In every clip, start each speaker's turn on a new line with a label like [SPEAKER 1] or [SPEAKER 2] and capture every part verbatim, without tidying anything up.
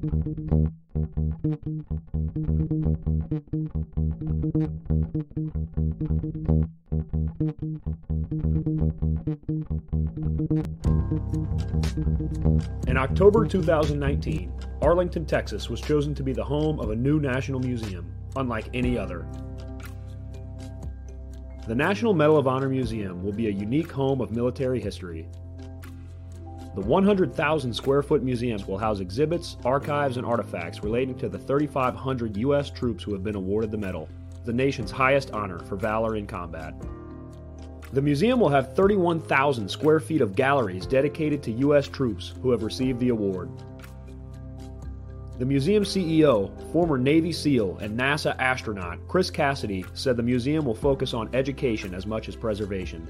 [SPEAKER 1] In October two thousand nineteen, Arlington, Texas was chosen to be the home of a new national museum, unlike any other. The National Medal of Honor Museum will be a unique home of military history. The one hundred thousand square foot museum will house exhibits, archives, and artifacts relating to the thirty-five hundred U S troops who have been awarded the medal, the nation's highest honor for valor in combat. The museum will have thirty-one thousand square feet of galleries dedicated to U S troops who have received the award. The museum C E O, former Navy SEAL and NASA astronaut Chris Cassidy, said the museum will focus on education as much as preservation.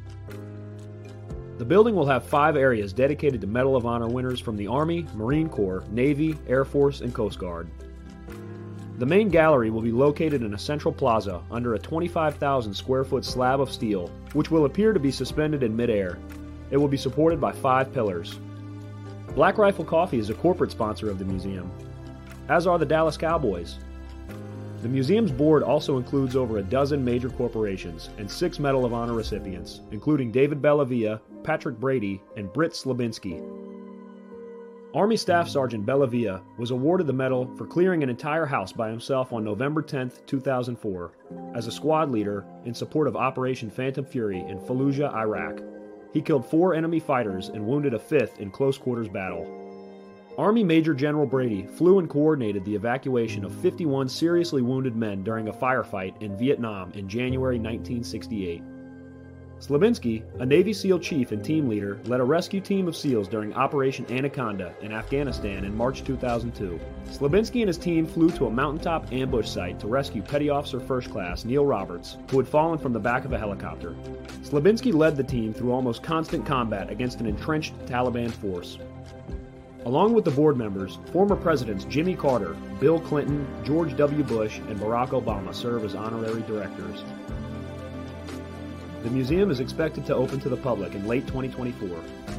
[SPEAKER 1] The building will have five areas dedicated to Medal of Honor winners from the Army, Marine Corps, Navy, Air Force, and Coast Guard. The main gallery will be located in a central plaza under a twenty-five thousand square foot slab of steel, which will appear to be suspended in midair. It will be supported by five pillars. Black Rifle Coffee is a corporate sponsor of the museum, as are the Dallas Cowboys. The museum's board also includes over a dozen major corporations and six Medal of Honor recipients, including David Bellavia, Patrick Brady, and Britt Slabinski. Army Staff Sergeant Bellavia was awarded the medal for clearing an entire house by himself on November tenth, two thousand four, as a squad leader in support of Operation Phantom Fury in Fallujah, Iraq. He killed four enemy fighters and wounded a fifth in close quarters battle. Army Major General Brady flew and coordinated the evacuation of fifty-one seriously wounded men during a firefight in Vietnam in January nineteen sixty-eight. Slabinski, a Navy SEAL chief and team leader, led a rescue team of SEALs during Operation Anaconda in Afghanistan in March two thousand two. Slabinski and his team flew to a mountaintop ambush site to rescue Petty Officer First Class Neil Roberts, who had fallen from the back of a helicopter. Slabinski led the team through almost constant combat against an entrenched Taliban force. Along with the board members, former presidents Jimmy Carter, Bill Clinton, George W. Bush, and Barack Obama serve as honorary directors. The museum is expected to open to the public in late twenty twenty-four.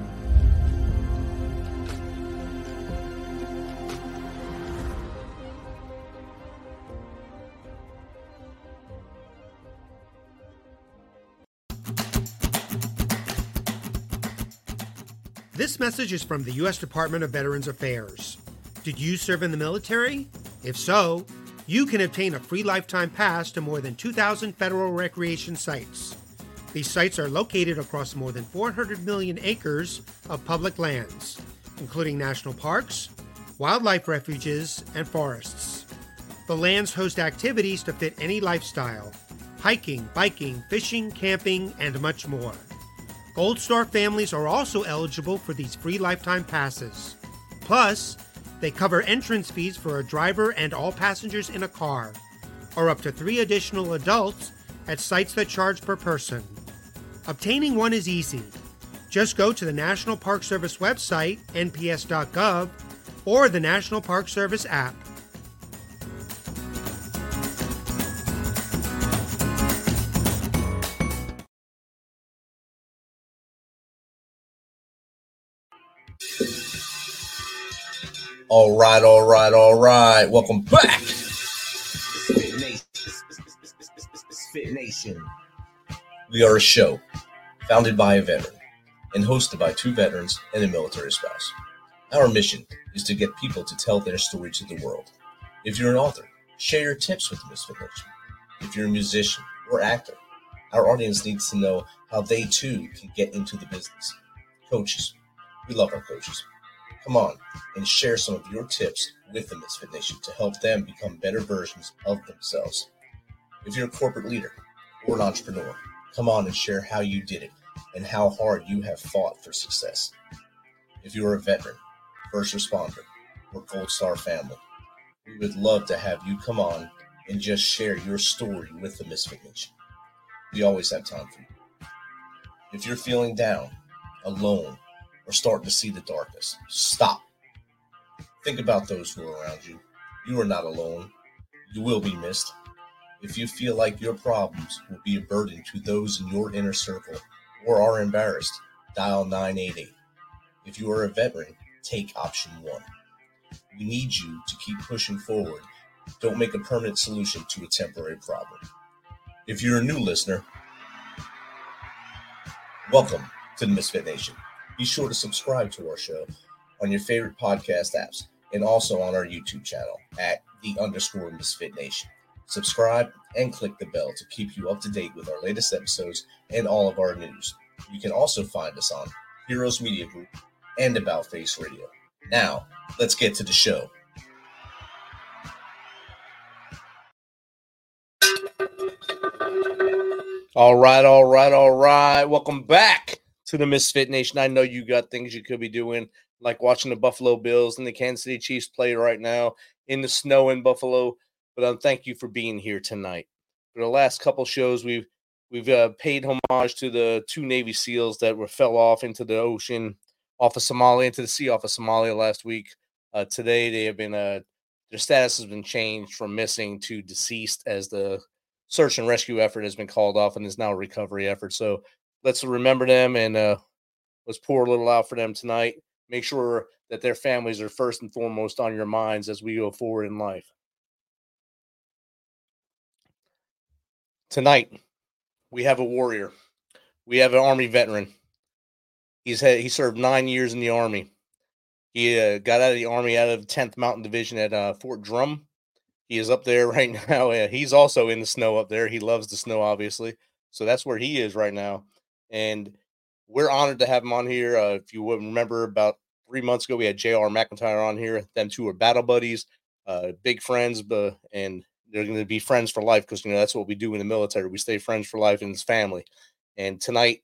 [SPEAKER 2] This message is from the U S Department of Veterans Affairs. Did you serve in the military? If so, you can obtain a free lifetime pass to more than two thousand federal recreation sites. These sites are located across more than four hundred million acres of public lands, including national parks, wildlife refuges, and forests. The lands host activities to fit any lifestyle: hiking, biking, fishing, camping, and much more. Gold Star families are also eligible for these free lifetime passes. Plus, they cover entrance fees for a driver and all passengers in a car, or up to three additional adults at sites that charge per person. Obtaining one is easy. Just go to the National Park Service website, N P S dot gov, or the National Park Service app.
[SPEAKER 3] All right, all right, all right. Welcome back. Spit Nation. Spit Nation. We are a show founded by a veteran and hosted by two veterans and a military spouse. Our mission is to get people to tell their story to the world. If you're an author, share your tips with the Misfit Nation. If you're a musician or actor, our audience needs to know how they too can get into the business. Coaches, we love our coaches. Come on and share some of your tips with the Misfit Nation to help them become better versions of themselves. If you're a corporate leader or an entrepreneur, come on and share how you did it and how hard you have fought for success. If you're a veteran, first responder, or Gold Star family, we would love to have you come on and just share your story with the Misfit Nation. We always have time for you. If you're feeling down, alone, or starting to see the darkness, stop. Think about those who are around you. You are not alone. You will be missed. If you feel like your problems will be a burden to those in your inner circle or are embarrassed, dial nine eight eight. If you are a veteran, take option one. We need you to keep pushing forward. Don't make a permanent solution to a temporary problem. If you're a new listener, welcome to the Misfit Nation. Be sure to subscribe to our show on your favorite podcast apps and also on our YouTube channel at the underscore Misfit Nation. Subscribe and click the bell to keep you up to date with our latest episodes and all of our news. You can also find us on Heroes Media Group and About Face Radio. Now, let's get to the show. All right, all right, all right. Welcome back to the Misfit Nation. I know you got things you could be doing, like watching the Buffalo Bills and the Kansas City Chiefs play right now in the snow in Buffalo. But um, thank you for being here tonight. For the last couple shows, we've we've uh, paid homage to the two Navy SEALs that were fell off into the ocean, off of Somalia, into the sea off of Somalia last week. Uh, today, they have been uh, their status has been changed from missing to deceased, as the search and rescue effort has been called off and is now a recovery effort. So let's remember them and uh, let's pour a little out for them tonight. Make sure that their families are first and foremost on your minds as we go forward in life. Tonight, we have a warrior. We have an Army veteran. He's had he served nine years in the Army. He uh, got out of the Army out of the tenth Mountain Division at uh, Fort Drum. He is up there right now. Uh, he's also in the snow up there. He loves the snow, obviously. So that's where he is right now. And we're honored to have him on here. Uh, if you would remember, about three months ago, we had J R McIntyre on here. Them two are battle buddies, uh, big friends, but and they're going to be friends for life because, you know, that's what we do in the military. We stay friends for life and his family. And tonight,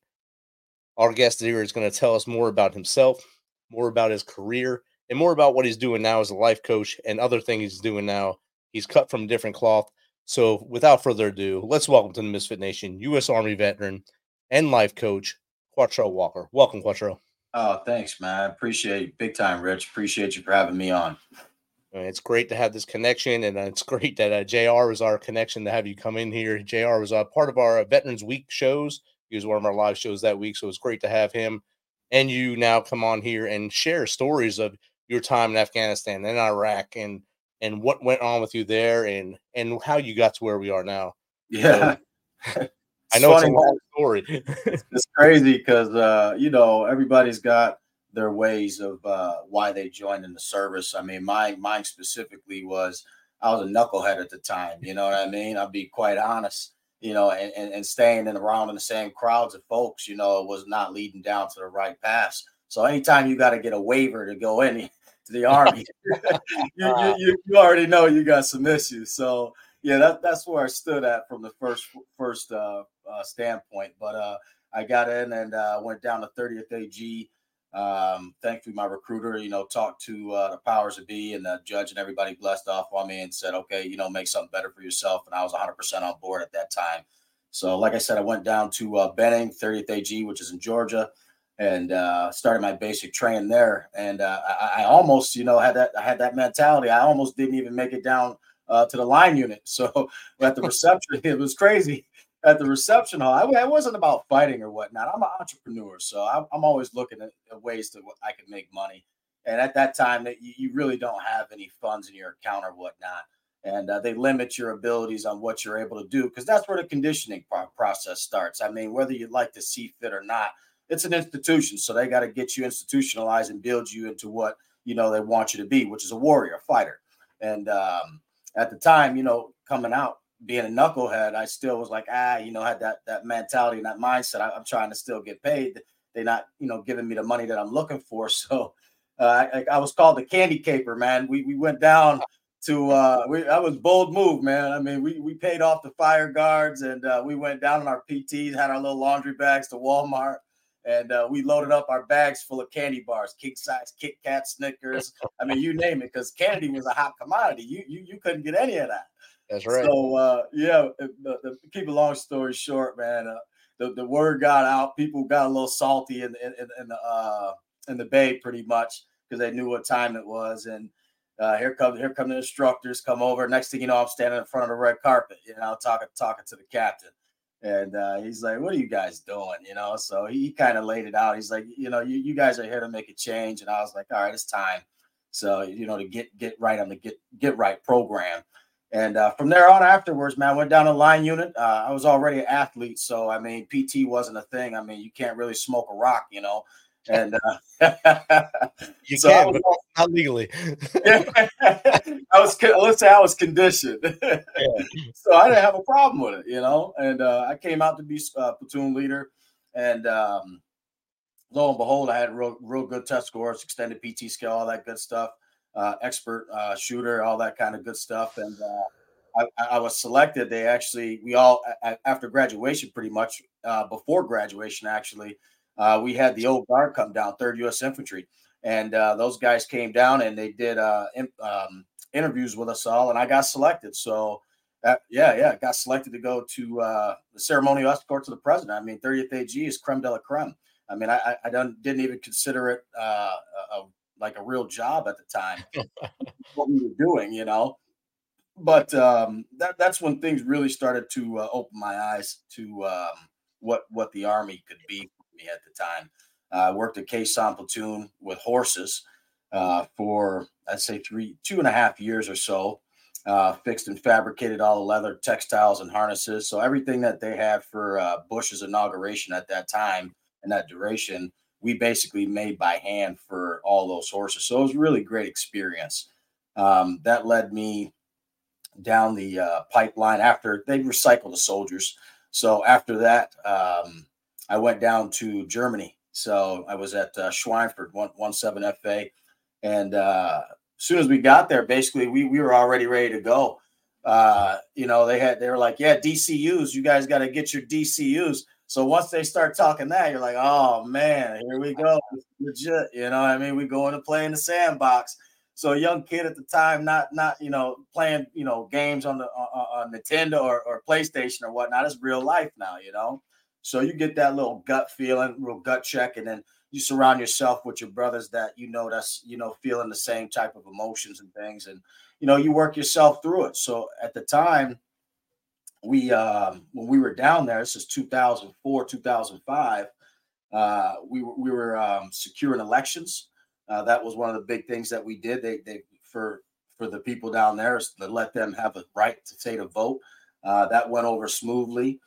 [SPEAKER 3] our guest here is going to tell us more about himself, more about his career, and more about what he's doing now as a life coach and other things he's doing now. He's cut from a different cloth. So without further ado, let's welcome to the Misfit Nation, U S Army veteran and life coach, Quattro Walker. Welcome, Quattro.
[SPEAKER 4] Oh, thanks, man. I appreciate it. Big time, Rich. Appreciate you for having me on.
[SPEAKER 1] It's great to have this connection, and it's great that uh, J R was our connection to have you come in here. J R was uh, part of our uh, Veterans Week shows. He was one of our live shows that week, so it's great to have him and you now come on here and share stories of your time in Afghanistan and Iraq and and what went on with you there and and how you got to where we are now.
[SPEAKER 4] Yeah.
[SPEAKER 1] So, I know funny, it's a long story.
[SPEAKER 4] It's crazy because, uh, you know, everybody's got their ways of uh, why they joined in the service. I mean, mine, mine specifically was I was a knucklehead at the time. You know what I mean? I'll be quite honest, you know, and, and, and staying in around in the same crowds of folks, you know, was not leading down to the right path. So anytime you got to get a waiver to go in to the Army, you, you, you, you already know you got some issues. So, yeah, that, that's where I stood at from the first first uh, uh, standpoint. But uh, I got in and uh, went down to thirtieth A G. Um, thankfully, my recruiter, you know, talked to uh, the powers that be and the judge and everybody blessed off on me and said, okay, you know, make something better for yourself. And I was one hundred percent on board at that time. So, like I said, I went down to uh, Benning, thirtieth A G, which is in Georgia, and uh, started my basic training there. And uh, I, I almost, you know, had that I had that mentality. I almost didn't even make it down Uh, to the line unit. So at the reception, it was crazy. At the reception hall, I, I wasn't about fighting or whatnot. I'm an entrepreneur, so I'm, I'm always looking at, at ways to I can make money. And at that time, that you, you really don't have any funds in your account or whatnot, and uh, they limit your abilities on what you're able to do because that's where the conditioning pro- process starts. I mean, whether you'd like to see fit or not, it's an institution, so they got to get you institutionalized and build you into what you know they want you to be, which is a warrior, a fighter, and um, at the time, you know, coming out, being a knucklehead, I still was like, ah, you know, had that that mentality and that mindset. I, I'm trying to still get paid. They're not, you know, giving me the money that I'm looking for. So uh, I, I was called the candy caper, man. We we went down to, uh, we, that was bold move, man. I mean, we we paid off the fire guards and uh, we went down on our P Ts, had our little laundry bags to Walmart. And uh, we loaded up our bags full of candy bars, king size, Kit Kat, Snickers. I mean, you name it, because candy was a hot commodity. You you you couldn't get any of that.
[SPEAKER 1] That's right.
[SPEAKER 4] So uh, yeah, the, the, keep a long story short, man. Uh, the the word got out. People got a little salty in in, in the uh, in the Bay, pretty much, because they knew what time it was. And uh, here come here come the instructors come over. Next thing you know, I'm standing in front of the red carpet, you know, talking talking to the captain. And uh, he's like, what are you guys doing? You know, so he kind of laid it out. He's like, you know, you, you guys are here to make a change. And I was like, all right, it's time. So, you know, to get get right on the get get right program. And uh, from there on afterwards, man, I went down to line unit. Uh, I was already an athlete. So, I mean, P T wasn't a thing. I mean, you can't really smoke a rock, you know. And uh,
[SPEAKER 5] you
[SPEAKER 4] so
[SPEAKER 5] can,
[SPEAKER 4] was,
[SPEAKER 5] but not legally.
[SPEAKER 4] I was, let's say I was conditioned. Yeah. So I didn't have a problem with it, you know. And uh, I came out to be uh, platoon leader. And um, lo and behold, I had real, real good test scores, extended P T scale, all that good stuff. Uh, expert uh, shooter, all that kind of good stuff. And uh, I, I was selected. They actually, we all, after graduation, pretty much uh, before graduation, actually, uh, we had the old guard come down, third U S Infantry. And uh, those guys came down and they did uh, in, um, interviews with us all. And I got selected. So, uh, yeah, yeah, got selected to go to uh, the ceremonial escort to the president. I mean, thirtieth A G is creme de la creme. I mean, I, I don't, didn't even consider it uh, a like a real job at the time, what we were doing, you know. But um, that that's when things really started to uh, open my eyes to um, what what the Army could be for me at the time. Uh, I worked at Quezon platoon with horses uh, for I'd say three two and a half years or so. Uh, fixed and fabricated all the leather, textiles, and harnesses. So everything that they had for uh, Bush's inauguration at that time and that duration, we basically made by hand for all those horses. So it was a really great experience. Um, that led me down the uh, pipeline after they recycled the soldiers. So after that, um, I went down to Germany. So I was at uh, Schweinfurt, one seven F A. And uh, as soon as we got there, basically we, we were already ready to go. Uh, you know, they had, they were like, yeah, D C Us, you guys got to get your D C Us. So once they start talking that, you're like, oh, man, here we go. Legit. You know what I mean? We going to play in the sandbox. So a young kid at the time, not, not you know, playing, you know, games on the on, on Nintendo or, or PlayStation or whatnot. It's real life now, you know. So you get that little gut feeling, real gut check, and then you surround yourself with your brothers that, you know, that's, you know, feeling the same type of emotions and things. And, you know, you work yourself through it. So at the time, we um when we were down there, this is two thousand four, two thousand five, uh we were we were um securing elections. Uh that was one of the big things that we did. They they for for the people down there is to let them have a right to say to vote. Uh that went over smoothly.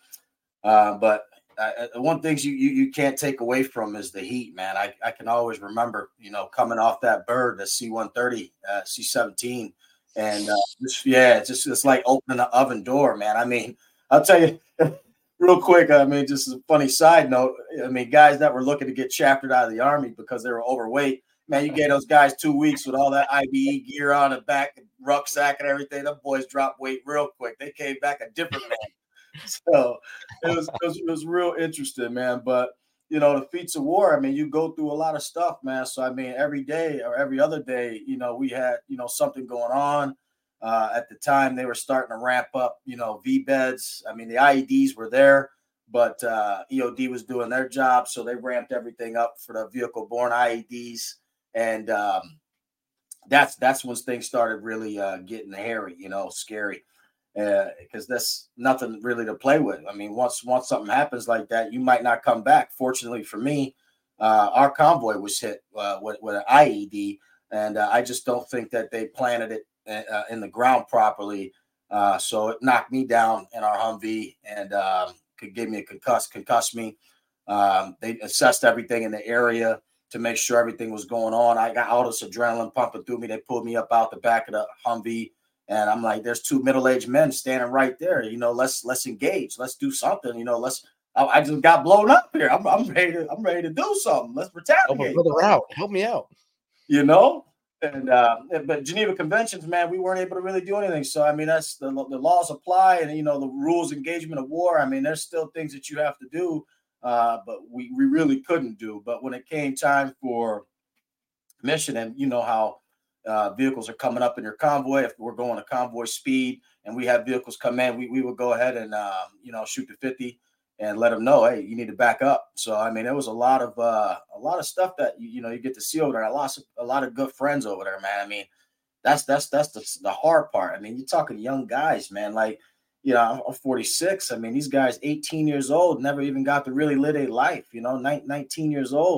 [SPEAKER 4] Uh but uh, one thing you, you you can't take away from is the heat, man. I, I can always remember, you know, coming off that bird, the C one thirty, uh C seventeen. And uh, just, yeah, it's just it's like opening an oven door, man. I mean, I'll tell you real quick. I mean, just a funny side note. I mean, guys that were looking to get chaptered out of the Army because they were overweight, man, you gave those guys two weeks with all that I B E gear on the back, rucksack and everything. The boys dropped weight real quick. They came back a different man. So it was, it was it was real interesting, man. But you know, the feats of war, I mean, you go through a lot of stuff, man. So, I mean, every day or every other day, you know, we had, you know, something going on. Uh, at the time, they were starting to ramp up, you know, V beds. I mean, the I E Ds were there, but uh, E O D was doing their job. So they ramped everything up for the vehicle-borne I E Ds. And um, that's that's when things started really uh, getting hairy, you know, scary. Because uh, that's nothing really to play with. I mean, once once something happens like that, you might not come back. Fortunately for me, uh, our convoy was hit uh, with, with an I E D, and uh, I just don't think that they planted it uh, in the ground properly. Uh, so it knocked me down in our Humvee and um, could give me a concuss, concuss me. Um, they assessed everything in the area to make sure everything was going on. I got all this adrenaline pumping through me. They pulled me up out the back of the Humvee. And I'm like, there's two middle-aged men standing right there. You know, let's let's engage. Let's do something. You know, let's. I, I just got blown up here. I'm I'm ready to I'm ready to do something. Let's retaliate.
[SPEAKER 5] Help me out. Help me out.
[SPEAKER 4] You know, and uh, but Geneva Conventions, man, we weren't able to really do anything. So I mean, that's the the laws apply, and you know the rules engagement of war. I mean, there's still things that you have to do, uh, but we we really couldn't do. But when it came time for mission, and you know how. Uh, vehicles are coming up in your convoy. If we're going to convoy speed and we have vehicles come in, we, we would go ahead and, um, you know, shoot to fifty and let them know, hey, you need to back up. So, I mean, there was a lot of uh, a lot of stuff that, you, you know, you get to see over there. I lost a lot of good friends over there, man. I mean, that's that's that's the, the hard part. I mean, you're talking young guys, man. Like, you know, I'm forty-six. I mean, these guys, eighteen years old, never even got to really live a life, you know, nineteen years old.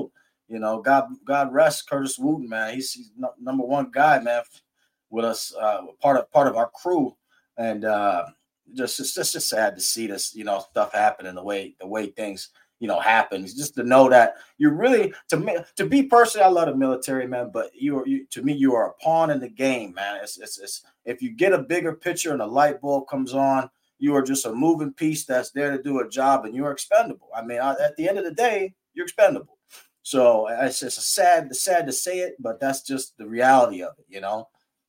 [SPEAKER 4] You know, God, God rest Curtis Wooten, man. He's, he's no, number one guy, man, with us, uh, part of part of our crew, and uh, just it's just, just sad to see this, you know, stuff happening the way the way things, you know, happen. Just to know that you're really to me to be personally, I love the military, man, but you are you, to me, you are a pawn in the game, man. It's, it's it's if you get a bigger picture and a light bulb comes on, you are just a moving piece that's there to do a job, and you're expendable. I mean, at the end of the day, you're expendable. So it's just a sad, sad to say it, but that's just the reality of it, you know.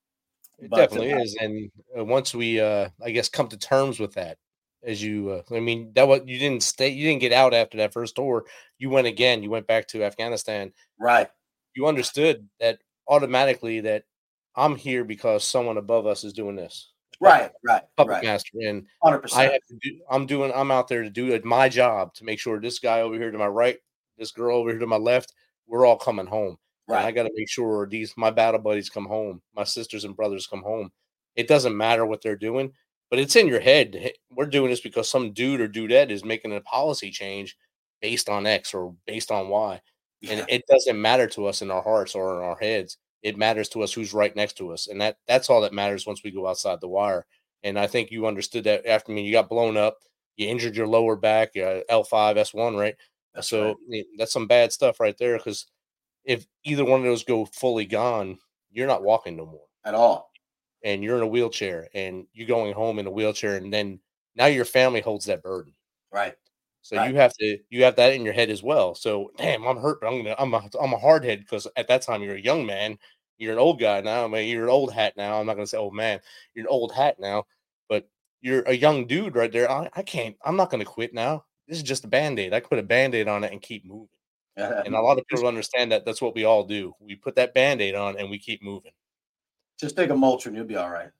[SPEAKER 5] It
[SPEAKER 4] But,
[SPEAKER 5] definitely
[SPEAKER 4] uh,
[SPEAKER 5] is, and uh, once we, uh, I guess, come to terms with that, as you, uh, I mean, that what you didn't stay, you didn't get out after that first tour. You went again. You went back to Afghanistan.
[SPEAKER 4] Right.
[SPEAKER 5] You understood that automatically that I'm here because someone above us is doing this.
[SPEAKER 4] Right. Right.
[SPEAKER 5] Puppet
[SPEAKER 4] Right.
[SPEAKER 5] master, and
[SPEAKER 4] one hundred
[SPEAKER 5] I
[SPEAKER 4] percent.
[SPEAKER 5] have to do. I'm doing. I'm out there to do my job to make sure this guy over here to my right, this girl over here to my left, we're all coming home. And I
[SPEAKER 4] Right.
[SPEAKER 5] got to make sure these my battle buddies come home, my sisters and brothers come home. It doesn't matter what they're doing, but it's in your head. Hey, we're doing this because some dude or dudette is making a policy change based on X or based on Y. And
[SPEAKER 4] Yeah.
[SPEAKER 5] it doesn't matter to us in our hearts or in our heads. It matters to us who's right next to us. And that that's all that matters once we go outside the wire. And I think you understood that after I mean, you got blown up, you injured your lower back, uh, L five, S one, right?
[SPEAKER 4] That's
[SPEAKER 5] so
[SPEAKER 4] right.
[SPEAKER 5] I mean, that's some bad stuff right there. Because if either one of those go fully gone, you're not walking no more,
[SPEAKER 4] At all.
[SPEAKER 5] and you're in a wheelchair, and you're going home in a wheelchair, and then now your family holds that burden.
[SPEAKER 4] Right.
[SPEAKER 5] So
[SPEAKER 4] Right.
[SPEAKER 5] you have to you have that in your head as well. So damn, I'm hurt, but I'm gonna I'm a I'm a hard head because at that time you're a young man, you're an old guy now. I mean, you're an old hat now. I'm not gonna say old man, you're an old hat now, but you're a young dude right there. I, I can't. I'm not gonna quit now. This is just a band-aid. I can put a band-aid on it and keep moving. And a lot of people
[SPEAKER 4] just,
[SPEAKER 5] don't understand that that's what we all do. We put that band-aid on and we keep moving.
[SPEAKER 4] just take a Motrin, you'll be all right.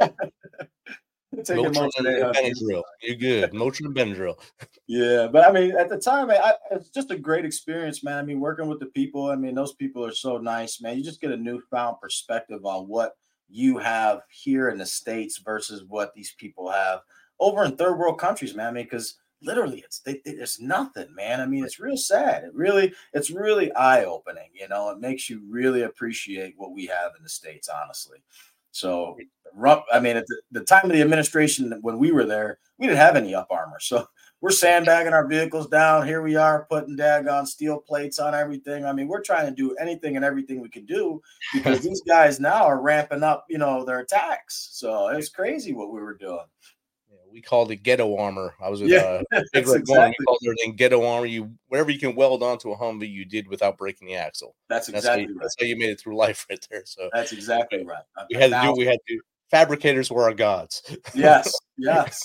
[SPEAKER 4] Take a
[SPEAKER 5] Motrin
[SPEAKER 4] Motrin
[SPEAKER 5] and
[SPEAKER 4] eight hundred.
[SPEAKER 5] Benadryl. You're good. Motrin and Benadryl.
[SPEAKER 4] Yeah, but I mean, at the time, I, I, it's just a great experience, man. I mean, working with the people, I mean, those people are so nice, man. You just get a newfound perspective on what you have here in the States versus what these people have over in third world countries, man. I mean, because literally, it's they, it's nothing, man. I mean, it's real sad. It really, it's really eye opening. You know, it makes you really appreciate what we have in the States, honestly. So, I mean, at the, the time of the administration when we were there, we didn't have any up armor. So we're sandbagging our vehicles down. Here we are putting daggone steel plates on everything. I mean, we're trying to do anything and everything we can do because these guys now are ramping up, you know, their attacks. So it's crazy what we were doing.
[SPEAKER 5] Yeah, we called it ghetto armor. I was with
[SPEAKER 4] Yeah,
[SPEAKER 5] uh, Big Red
[SPEAKER 4] exactly.
[SPEAKER 5] One. We called everything ghetto armor. You whatever you can weld onto a Humvee, you did without breaking the axle.
[SPEAKER 4] That's
[SPEAKER 5] That's
[SPEAKER 4] exactly
[SPEAKER 5] how you,
[SPEAKER 4] right.
[SPEAKER 5] that's how you made it through life right there. So
[SPEAKER 4] That's exactly right.
[SPEAKER 5] we had to do. We had to. Fabricators were our gods.
[SPEAKER 4] Yes, yes.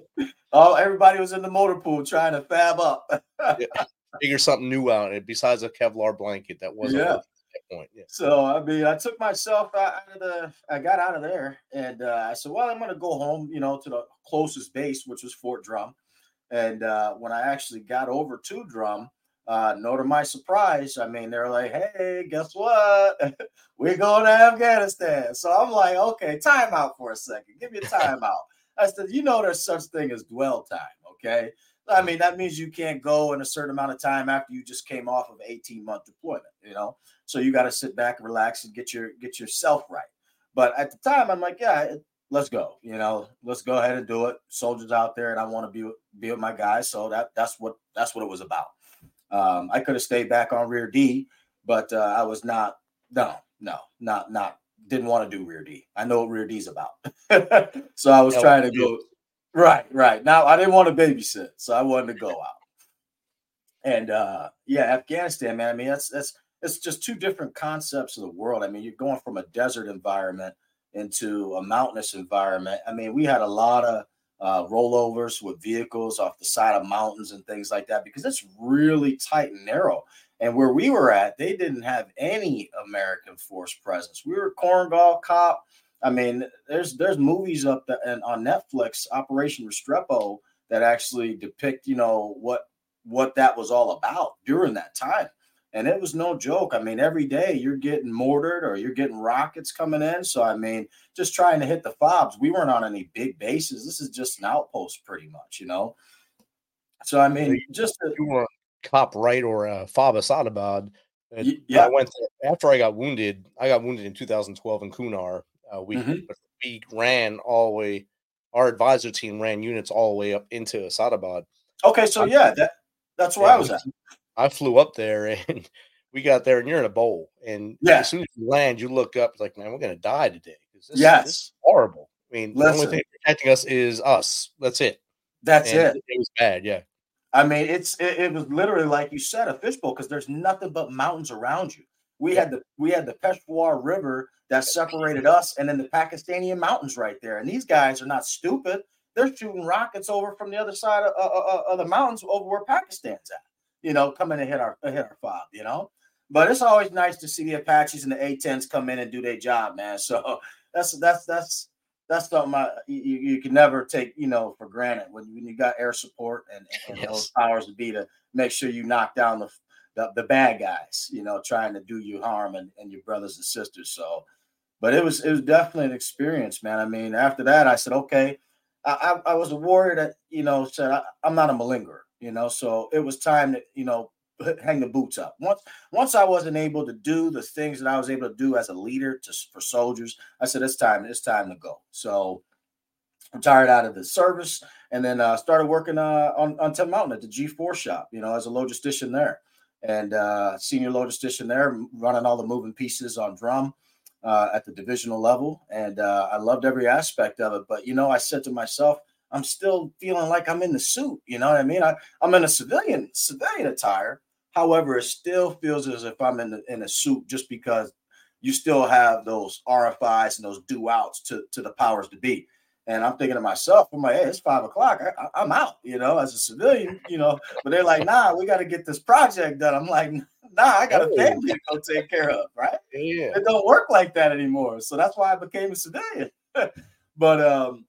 [SPEAKER 4] Oh, everybody was in the motor pool trying to fab up.
[SPEAKER 5] Yeah. Figure something new out besides a Kevlar blanket that wasn't
[SPEAKER 4] Yeah.
[SPEAKER 5] working at that point. Yeah.
[SPEAKER 4] So I mean, I took myself out of the. I got out of there, and uh, I said, "Well, I'm going to go home, you know, to the closest base, which was Fort Drum." And uh, when I actually got over to Drum, uh, no, to my surprise, I mean, they're like, "Hey, guess what? We're going to Afghanistan." So I'm like, "Okay, time out for a second. Give me a time out." I said, "You know, there's such thing as dwell time, okay?" I mean, that means you can't go in a certain amount of time after you just came off of eighteen month deployment, you know. So you got to sit back and relax and get your get yourself right. But at the time, I'm like, yeah, let's go. You know, let's go ahead and do it. Soldiers out there, and I want to be be with my guys. So that that's what that's what it was about. Um, I could have stayed back on Rear D, but uh, I was not. No, no, not not. Didn't want to do Rear D. I know what Rear D is about. So I was
[SPEAKER 5] Yeah,
[SPEAKER 4] trying to
[SPEAKER 5] yeah.
[SPEAKER 4] go. Right, right. Now I didn't want to babysit, so I wanted to go out. And uh, yeah, Afghanistan, man. I mean, that's that's it's just two different concepts of the world. I mean, you're going from a desert environment into a mountainous environment. I mean, we had a lot of uh, rollovers with vehicles off the side of mountains and things like that because it's really tight and narrow. And where we were at, they didn't have any American force presence. We were Korengal, Cop. I mean, there's there's movies up there and on Netflix, Operation Restrepo, that actually depict, you know, what what that was all about during that time. And it was no joke. I mean, every day you're getting mortared or you're getting rockets coming in. So, I mean, just trying to hit the fobs. We weren't on any big bases. This is just an outpost pretty much, you know. So, I mean, just to,
[SPEAKER 5] You were Cop Right or uh, Fob Asadabad. And
[SPEAKER 4] Y-
[SPEAKER 5] when I
[SPEAKER 4] yeah.
[SPEAKER 5] went there, after I got wounded. I got wounded in two thousand twelve in Kunar. Uh, we
[SPEAKER 4] Mhm.
[SPEAKER 5] we ran all the way. Our advisor team ran units all the way up into Asadabad.
[SPEAKER 4] Okay, so
[SPEAKER 5] I,
[SPEAKER 4] yeah, that that's where
[SPEAKER 5] yeah,
[SPEAKER 4] I was
[SPEAKER 5] we,
[SPEAKER 4] at.
[SPEAKER 5] I flew up there and we got there, and you're in a bowl. And
[SPEAKER 4] Yeah.
[SPEAKER 5] as soon as you land, you look up, it's like, man, we're gonna die today because this,
[SPEAKER 4] Yes.
[SPEAKER 5] this is horrible. I mean, the only
[SPEAKER 4] Listen.
[SPEAKER 5] thing protecting us is us. That's it.
[SPEAKER 4] That's
[SPEAKER 5] And
[SPEAKER 4] it.
[SPEAKER 5] it, it was bad. Yeah.
[SPEAKER 4] I mean, it's it, it was literally like you said, a fishbowl, because there's nothing but mountains around you. We
[SPEAKER 5] Yep.
[SPEAKER 4] had the we had the Peshawar River that separated us, and then the Pakistani mountains right there. And these guys are not stupid. They're shooting rockets over from the other side of, uh, of the mountains over where Pakistan's at. You know, coming to hit our hit our fob. You know, but it's always nice to see the Apaches and the A tens come in and do their job, man. So that's that's that's. That's something I, you, you can never take, you know, for granted when, when you got air support and, and, and
[SPEAKER 5] Yes.
[SPEAKER 4] those powers to be to make sure you knock down the the, the bad guys, you know, trying to do you harm and, and your brothers and sisters. So, but it was it was definitely an experience, man. I mean, after that, I said, okay, I, I, I was a warrior that, you know, said I, I'm not a malingerer, you know, so it was time to, you know, hang the boots up. Once once I wasn't able to do the things that I was able to do as a leader to for soldiers, I said it's time. It's time to go. So retired out of the service, and then uh, started working uh, on on Ten Mountain at the G four shop. You know, as a logistician there, and uh, senior logistician there, running all the moving pieces on drum uh, at the divisional level. And uh, I loved every aspect of it. But you know, I said to myself, I'm still feeling like I'm in the suit. You know what I mean? I, I'm in a civilian civilian attire. However, it still feels as if I'm in the, in a suit, just because you still have those R F Is and those due outs to, to the powers to be. And I'm thinking to myself, I'm like, hey, it's five o'clock. I, I'm out, you know, as a civilian, you know. But they're like, nah, we got to get this project done. I'm like, nah, I got a family to go take care of, right?
[SPEAKER 5] Yeah.
[SPEAKER 4] It don't work like that anymore. So that's why I became a civilian. But um,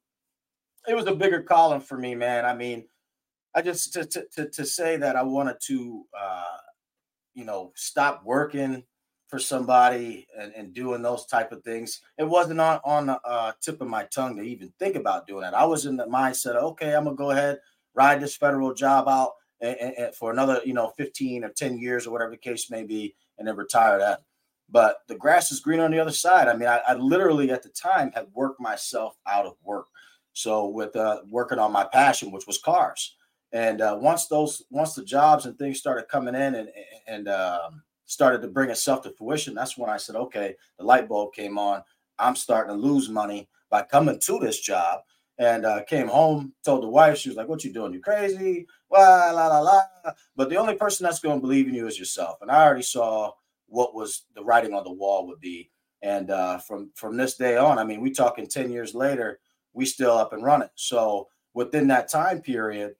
[SPEAKER 4] it was a bigger calling for me, man. I mean, I just to to to say that I wanted to, uh, you know, stop working for somebody and, and doing those type of things. It wasn't on on the uh, tip of my tongue to even think about doing that. I was in the mindset of, okay, I'm gonna go ahead, ride this federal job out and, and, and for another, you know, fifteen or ten years or whatever the case may be, and then retire that. But the grass is green on the other side. I mean, I, I literally at the time had worked myself out of work. So with uh, working on my passion, which was cars. And uh, once those, once the jobs and things started coming in and and um, started to bring itself to fruition, that's when I said, okay, the light bulb came on. I'm starting to lose money by coming to this job. And uh, came home, told the wife, she was like, "What you doing? You crazy? La la la la." But the only person that's going to believe in you is yourself. And I already saw what was the writing on the wall would be. And uh, from from this day on, I mean, we talking ten years later, we still up and running. So within that time period,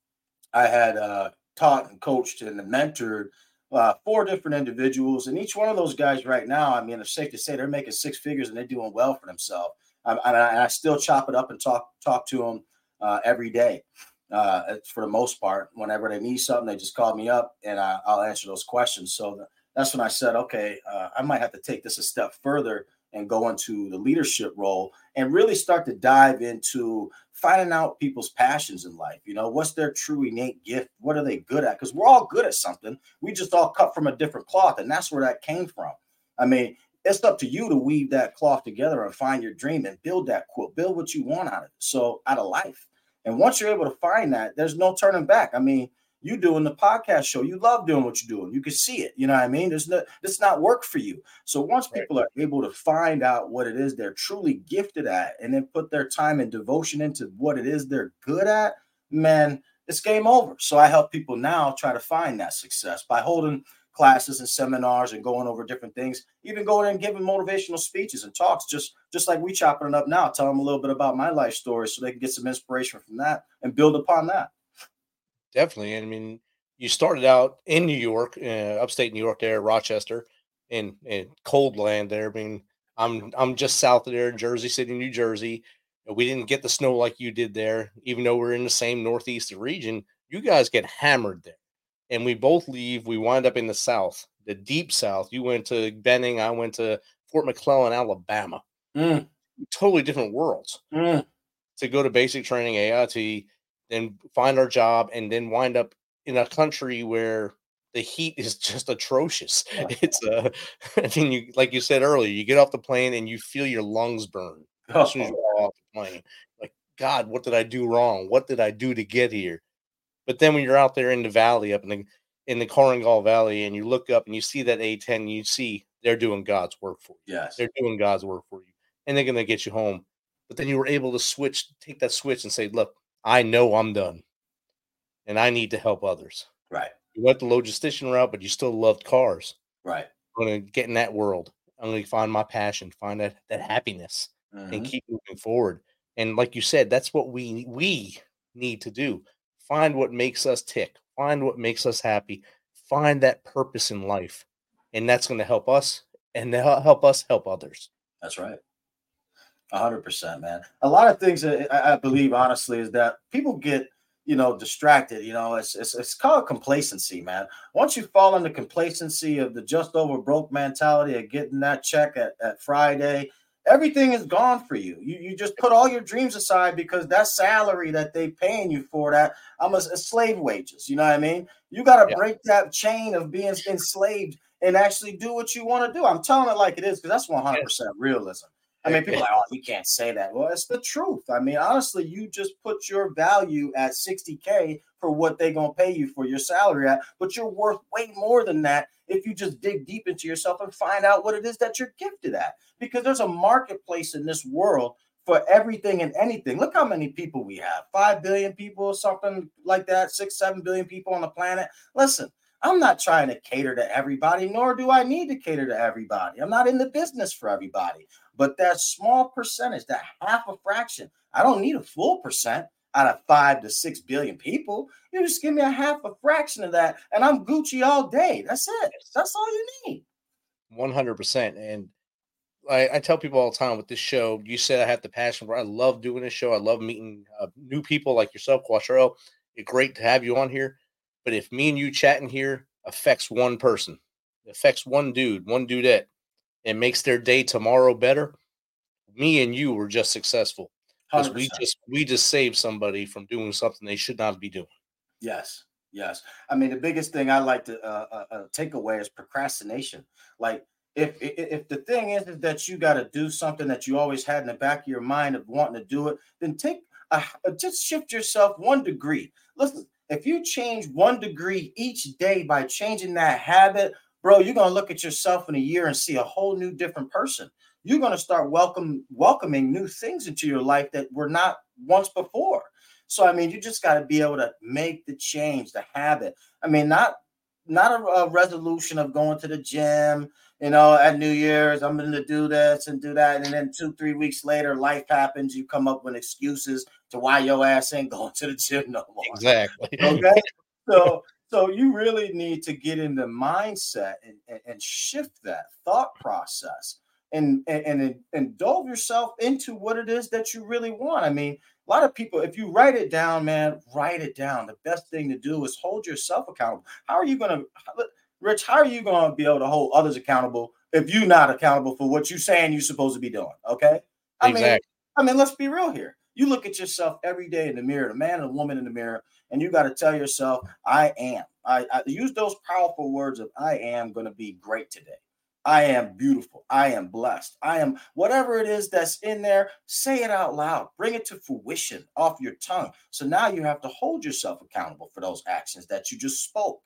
[SPEAKER 4] I had uh, taught and coached and mentored uh, four different individuals. And each one of those guys right now, I mean, it's safe to say they're making six figures and they're doing well for themselves. I, I, I still chop it up and talk talk to them uh, every day. Uh, for the most part, whenever they need something, they just call me up and I, I'll answer those questions. So the, that's when I said, okay, uh, I might have to take this a step further and go into the leadership role and really start to dive into finding out people's passions in life. You know, what's their true innate gift? What are they good at? Because we're all good at something. We just all cut from a different cloth. And that's where that came from. I mean, it's up to you to weave that cloth together and find your dream and build that quilt, build what you want out of it. So out of life. And once you're able to find that, there's no turning back. I mean, you doing the podcast show, you love doing what you're doing. You can see it. You know what I mean? There's no, it's not work for you. So once people are able to find out what it is they're truly gifted at and then put their time and devotion into what it is they're good at, man, it's game over. So I help people now try to find that success by holding classes and seminars and going over different things, even going and giving motivational speeches and talks, just, just like we chopping it up now, tell them a little bit about my life story so they can get some inspiration from that and build upon that.
[SPEAKER 5] Definitely. I mean, you started out in New York, uh, upstate New York there, Rochester, in, in cold land there. I mean, I'm I'm just south of there in Jersey City, New Jersey. We didn't get the snow like you did there, even though we're in the same northeast region. You guys get hammered there. And we both leave. We wind up in the South, the deep South. You went to Benning. I went to Fort McClellan, Alabama.
[SPEAKER 4] Mm.
[SPEAKER 5] Totally different worlds.
[SPEAKER 4] Mm.
[SPEAKER 5] To go to basic training, A I T, then find our job, and then wind up in a country where the heat is just atrocious. It's uh, I mean, you like you said earlier, you get off the plane and you feel your lungs burn as soon as you're off the plane. Like, God, what did I do wrong? What did I do to get here? But then when you're out there in the valley, up in the in the Korengal Valley, and you look up and you see that A ten, you see they're doing God's work for you.
[SPEAKER 4] Yes,
[SPEAKER 5] they're doing God's work for you, and they're going to get you home. But then you were able to switch, take that switch, and say, "Look, I know I'm done, and I need to help others."
[SPEAKER 4] Right.
[SPEAKER 5] You went the logistician route, but you still loved cars.
[SPEAKER 4] Right.
[SPEAKER 5] I'm going to get in that world. I'm going to find my passion, find that that happiness,
[SPEAKER 4] Mhm.
[SPEAKER 5] and keep moving forward. And like you said, that's what we we need to do. Find what makes us tick. Find what makes us happy. Find that purpose in life, and that's going to help us, and they'll help us help others.
[SPEAKER 4] That's right. A hundred percent, man. A lot of things that I, I believe, honestly, is that people get, you know, distracted. You know, it's, it's it's called complacency, man. Once you fall into complacency of the just over broke mentality of getting that check at, at Friday, everything is gone for you. You you just put all your dreams aside because that salary that they paying you for that, I'm a, a slave wages. You know what I mean? You got to
[SPEAKER 5] Yeah.
[SPEAKER 4] break that chain of being enslaved and actually do what you want to do. I'm telling it like it is because that's one hundred percent realism. I mean, people are like, oh, you can't say that. Well, it's the truth. I mean, honestly, you just put your value at sixty K for what they're going to pay you for your salary at, but you're worth way more than that if you just dig deep into yourself and find out what it is that you're gifted at. Because there's a marketplace in this world for everything and anything. Look how many people we have. Five billion people, something like that, six, seven billion people on the planet. Listen, I'm not trying to cater to everybody, nor do I need to cater to everybody. I'm not in the business for everybody. But that small percentage, that half a fraction, I don't need a full percent out of five to six billion people. You just give me a half a fraction of that, and I'm Gucci all day. That's it. That's all you need.
[SPEAKER 5] one hundred percent. And I, I tell people all the time with this show, you said I have the passion for it. I love doing this show. I love meeting uh, new people like yourself, Quattrell. It's great to have you on here. But if me and you chatting here affects one person, affects one dude, one dudette, and makes their day tomorrow better, me and you were just successful. Because we just we just saved somebody from doing something they should not be doing.
[SPEAKER 4] Yes, yes. I mean, the biggest thing I like to uh, uh, uh, take away is procrastination. Like, if if, if the thing is, is that you got to do something that you always had in the back of your mind of wanting to do it, then take a, just shift yourself one degree. Listen, if you change one degree each day by changing that habit, bro, you're going to look at yourself in a year and see a whole new different person. You're going to start welcome, welcoming new things into your life that were not once before. So, I mean, you just got to be able to make the change, the habit. I mean, not, not a, a resolution of going to the gym, you know, at New Year's, I'm going to do this and do that. And then two, three weeks later, life happens. You come up with excuses to why your ass ain't going to the gym no more.
[SPEAKER 5] Exactly.
[SPEAKER 4] Okay. So, so you really need to get in the mindset and, and, and shift that thought process and, and, and indulge yourself into what it is that you really want. I mean, a lot of people, if you write it down, man, write it down. The best thing to do is hold yourself accountable. How are you going to, Rich, how are you going to be able to hold others accountable if you're not accountable for what you're saying you're supposed to be doing? Okay. I
[SPEAKER 5] Exactly.
[SPEAKER 4] mean, I mean, let's be real here. You look at yourself every day in the mirror, the man and the woman in the mirror, and you got to tell yourself, I am. I, I use those powerful words of I am going to be great today. I am beautiful. I am blessed. I am whatever it is that's in there. Say it out loud. Bring it to fruition off your tongue. So now you have to hold yourself accountable for those actions that you just spoke.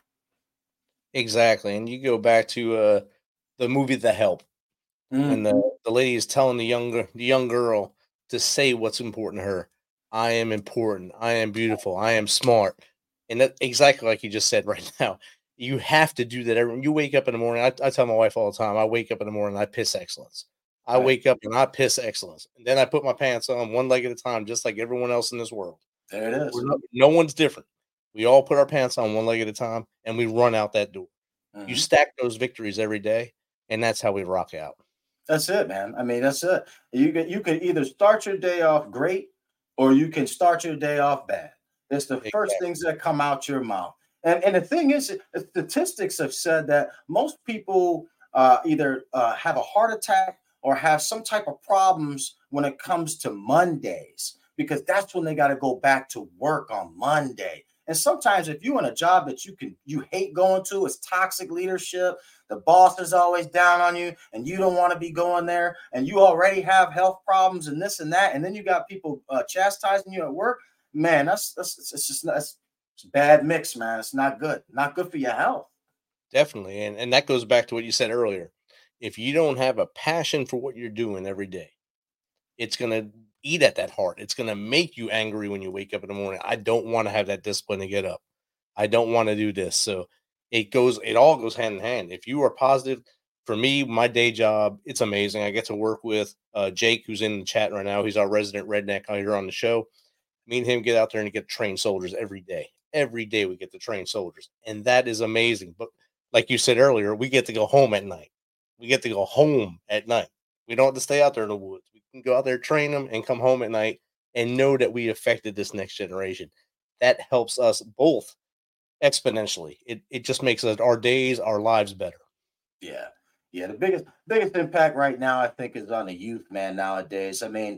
[SPEAKER 5] Exactly. And you go back to uh, the movie The Help.
[SPEAKER 4] Mm.
[SPEAKER 5] And the, the lady is telling the younger the young girl to say what's important to her. I am important. I am beautiful. I am smart. And that exactly like you just said right now. You have to do that. Every, you wake up in the morning. I, I tell my wife all the time, I wake up in the morning and I piss excellence. I
[SPEAKER 4] Right.
[SPEAKER 5] wake up and I piss excellence. And then I put my pants on one leg at a time, just like everyone else in this world.
[SPEAKER 4] There it is.
[SPEAKER 5] We're not, no one's different. We all put our pants on one leg at a time and we run out that door.
[SPEAKER 4] Mhm.
[SPEAKER 5] You stack those victories every day, and that's how we rock out.
[SPEAKER 4] That's it, man. I mean, that's it. You can you can either start your day off great or you can start your day off bad. It's the first
[SPEAKER 5] Exactly.
[SPEAKER 4] things that come out your mouth. And, and the thing is, statistics have said that most people uh, either uh, have a heart attack or have some type of problems when it comes to Mondays, because that's when they got to go back to work on Monday. And sometimes if you're in a job that you can you hate going to, it's toxic leadership, the boss is always down on you, and you don't want to be going there, and you already have health problems and this and that, and then you got people uh, chastising you at work, man, that's that's it's just that's it's a bad mix, man. It's not good. Not good for your health.
[SPEAKER 5] Definitely. And and that goes back to what you said earlier. If you don't have a passion for what you're doing every day, it's going to eat at that heart. It's going to make you angry when you wake up in the morning. I don't want to have that discipline to get up. I don't want to do this. So it goes, it all goes hand in hand. If you are positive, for me, my day job, it's amazing. I get to work with uh, Jake, who's in the chat right now. He's our resident redneck out here on the show. Me and him get out there and get trained soldiers every day. Every day we get to train soldiers. And that is amazing. But like you said earlier, we get to go home at night. We get to go home at night. We don't have to stay out there in the woods. We can go out there, train them, and come home at night and know that we affected this next generation. That helps us both exponentially. It it just makes us, our days, our lives better.
[SPEAKER 4] Yeah. Yeah. The biggest biggest impact right now, I think, is on the youth, man, nowadays. I mean,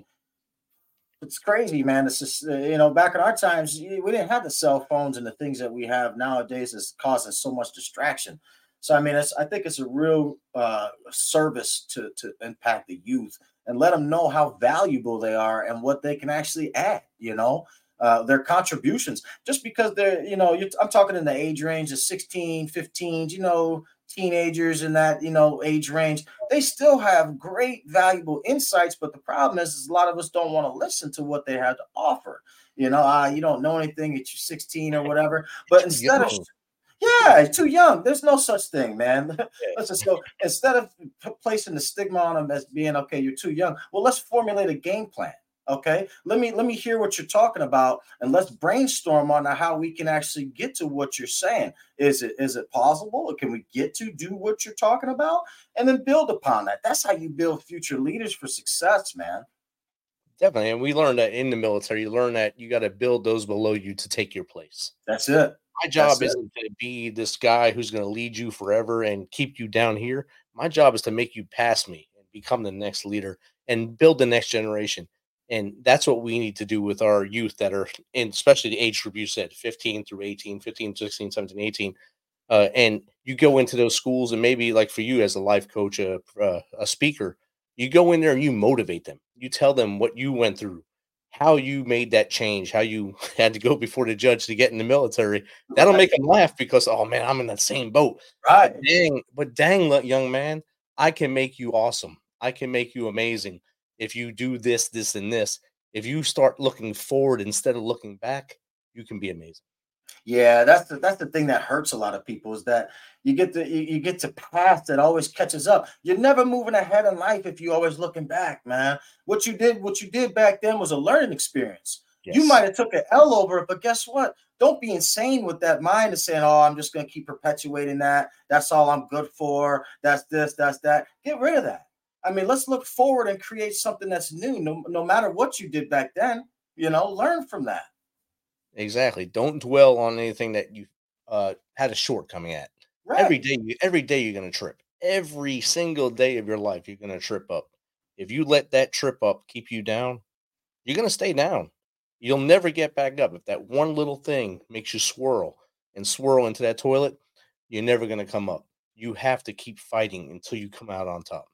[SPEAKER 4] it's crazy, man. It's just, uh, you know, back in our times, we didn't have the cell phones and the things that we have nowadays is causing so much distraction. So, I mean, it's, I think it's a real uh, service to, to impact the youth and let them know how valuable they are and what they can actually add, you know, uh, their contributions. Just because they're, you know, you're, I'm talking in the age range of sixteen, fifteen, you know, teenagers in that, you know, age range, they still have great, valuable insights. But the problem is, is a lot of us don't want to listen to what they have to offer. You know, uh, you don't know anything at you're sixteen or whatever. But instead of Yeah, too young. There's no such thing, man. Listen, so instead of p- placing the stigma on them as being, okay, you're too young, well, let's formulate a game plan. Okay, let me let me hear what you're talking about, and let's brainstorm on how we can actually get to what you're saying. Is it is it possible? Can we get to do what you're talking about, and then build upon that? That's how you build future leaders for success, man.
[SPEAKER 5] Definitely. And we learned that in the military. You learn that you got to build those below you to take your place.
[SPEAKER 4] That's it.
[SPEAKER 5] My job
[SPEAKER 4] That's
[SPEAKER 5] isn't to be this guy who's going to lead you forever and keep you down here. My job is to make you pass me and become the next leader and build the next generation. And that's what we need to do with our youth that are in, especially the age group you said, fifteen through eighteen, fifteen, sixteen, seventeen, eighteen. Uh, and you go into those schools, and maybe like for you as a life coach, a, uh, a speaker, you go in there and you motivate them. You tell them what you went through, how you made that change, how you had to go before the judge to get in the military. That'll make them laugh because, oh man, I'm in that same boat.
[SPEAKER 4] Right.
[SPEAKER 5] But dang, but dang, young man, I can make you awesome. I can make you amazing. If you do this, this, and this, if you start looking forward instead of looking back, you can be amazing.
[SPEAKER 4] Yeah, that's the that's the thing that hurts a lot of people is that you get to you, you get to past that always catches up. You're never moving ahead in life if you're always looking back, man. What you did, what you did back then was a learning experience.
[SPEAKER 5] Yes.
[SPEAKER 4] You might have took an L over it, but guess what? Don't be insane with that mind of saying, "Oh, I'm just going to keep perpetuating that. That's all I'm good for. That's this, that's that." Get rid of that. I mean, let's look forward and create something that's new. No, no matter what you did back then, you know, learn from that.
[SPEAKER 5] Exactly. Don't dwell on anything that you uh, had a shortcoming at.
[SPEAKER 4] Right.
[SPEAKER 5] Every day, you, every day you're going to trip. Every single day of your life, you're going to trip up. If you let that trip up keep you down, you're going to stay down. You'll never get back up. If that one little thing makes you swirl and swirl into that toilet, you're never going to come up. You have to keep fighting until you come out on top.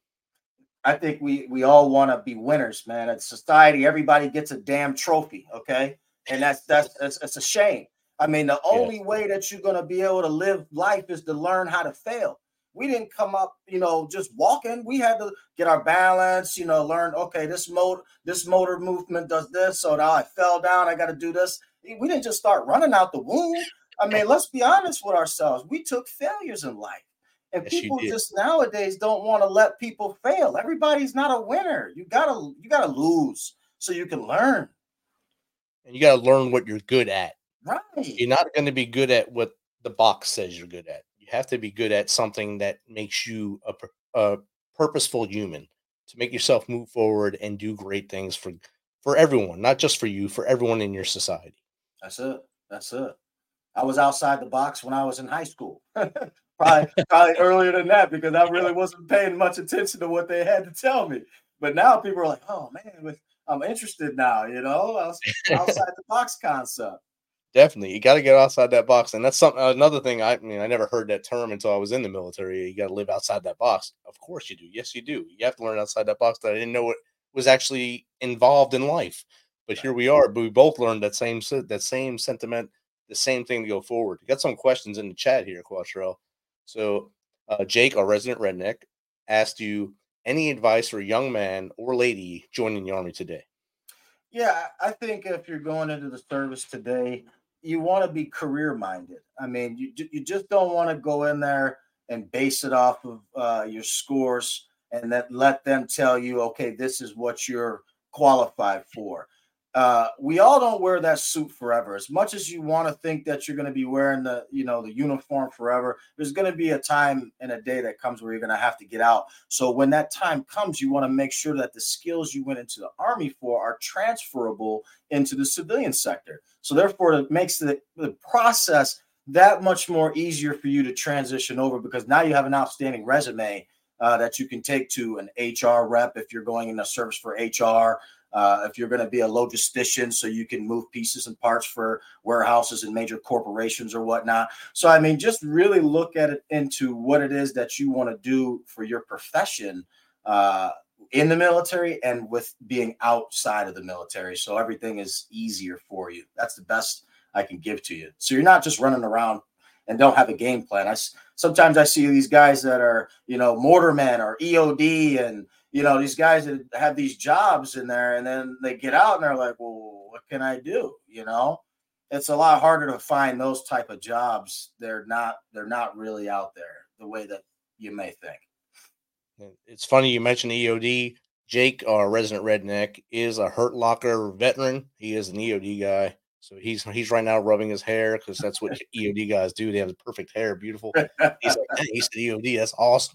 [SPEAKER 4] I think we we all want to be winners, man. In society, everybody gets a damn trophy, okay? And that's that's it's, it's a shame. I mean, the only
[SPEAKER 5] Yeah.
[SPEAKER 4] way that you're gonna be able to live life is to learn how to fail. We didn't come up, you know, just walking. We had to get our balance, you know, learn. Okay, this motor this motor movement does this, so now I fell down. I got to do this. We didn't just start running out the womb. I mean, let's be honest with ourselves. We took failures in life. And
[SPEAKER 5] Yes, you
[SPEAKER 4] people
[SPEAKER 5] did.
[SPEAKER 4] just nowadays don't want to let people fail. Everybody's not a winner. You gotta you gotta lose so you can learn.
[SPEAKER 5] And you got to learn what you're good at.
[SPEAKER 4] Right.
[SPEAKER 5] You're not going to be good at what the box says you're good at. You have to be good at something that makes you a, pur- a purposeful human to make yourself move forward and do great things for for everyone, not just for you, for everyone in your society.
[SPEAKER 4] That's it. That's it. I was outside the box when I was in high school. probably probably earlier than that because I really wasn't paying much attention to what they had to tell me. But now people are like, oh man, I'm interested now, you know, outside the box concept.
[SPEAKER 5] Definitely, you got to get outside that box, and that's something. Another thing, I, I mean, I never heard that term until I was in the military. You got to live outside that box. Of course, you do. Yes, you do. You have to learn outside that box. That I didn't know it was actually involved in life, but here we are. But we both learned that same that same sentiment, the same thing to go forward. We got some questions in the chat here, Quattro. So, uh, Jake, our resident redneck, asked you any advice for a young man or lady joining the Army today.
[SPEAKER 4] Yeah, I think if you're going into the service today, you want to be career minded. I mean, you you just don't want to go in there and base it off of uh, your scores and then let them tell you, okay, this is what you're qualified for. Uh, we all don't wear that suit forever. As much as you want to think that you're going to be wearing the, you know, the uniform forever, there's going to be a time and a day that comes where you're going to have to get out. So when that time comes, you want to make sure that the skills you went into the Army for are transferable into the civilian sector. So therefore, it makes the, the process that much more easier for you to transition over, because now you have an outstanding resume uh, that you can take to an H R rep if you're going in a service for H R. Uh, if you're going to be a logistician, so you can move pieces and parts for warehouses and major corporations or whatnot. So, I mean, just really look at it into what it is that you want to do for your profession uh, in the military and with being outside of the military. So everything is easier for you. That's the best I can give to you. So you're not just running around and don't have a game plan. I, sometimes I see these guys that are, you know, mortarmen or E O D, and you know, these guys that have these jobs in there, and then they get out and they're like, well, what can I do? You know, it's a lot harder to find those type of jobs. They're not, they're not really out there the way that you may think.
[SPEAKER 5] It's funny you mentioned E O D. Jake, our resident redneck, is a Hurt Locker veteran. He is an E O D guy. So he's he's right now rubbing his hair because that's what E O D guys do. They have the perfect hair, beautiful. He's like, hey, he's the E O D. That's awesome.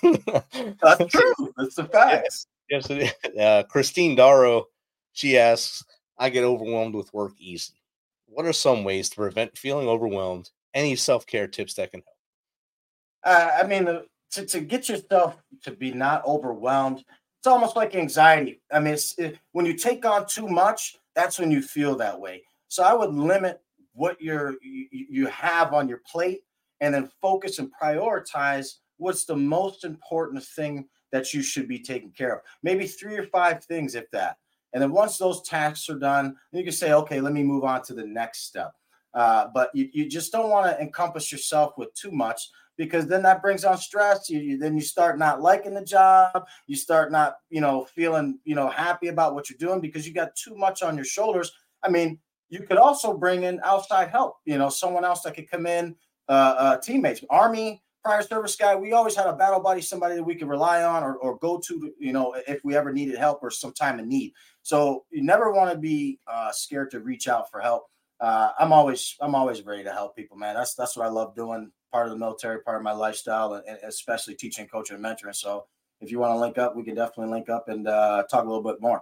[SPEAKER 4] That's true. That's the facts.
[SPEAKER 5] Yes, yes. Uh, Christine Darrow, she asks, I get overwhelmed with work easy. What are some ways to prevent feeling overwhelmed? Any self-care tips that can help?
[SPEAKER 4] Uh, I mean, uh, to, to get yourself to be not overwhelmed, it's almost like anxiety. I mean, it's, it, when you take on too much, that's when you feel that way. So I would limit what you're, you, you have on your plate, and then focus and prioritize what's the most important thing that you should be taking care of. Maybe three or five things, if that. And then once those tasks are done, you can say, okay, let me move on to the next step. Uh, but you, you just don't want to encompass yourself with too much, because then that brings on stress. You, you then you start not liking the job. You start not, you know, feeling, you know, happy about what you're doing because you got too much on your shoulders. I mean, you could also bring in outside help, you know, someone else that could come in, uh, uh, teammates, Army, prior service guy. We always had a battle buddy, somebody that we could rely on or, or go to, you know, if we ever needed help or some time of need. So you never want to be uh, scared to reach out for help. Uh, I'm always, I'm always ready to help people, man. That's, that's what I love doing. Part of the military, part of my lifestyle, and, and especially teaching, coaching, and mentoring. So if you want to link up, we can definitely link up and uh, talk a little bit more.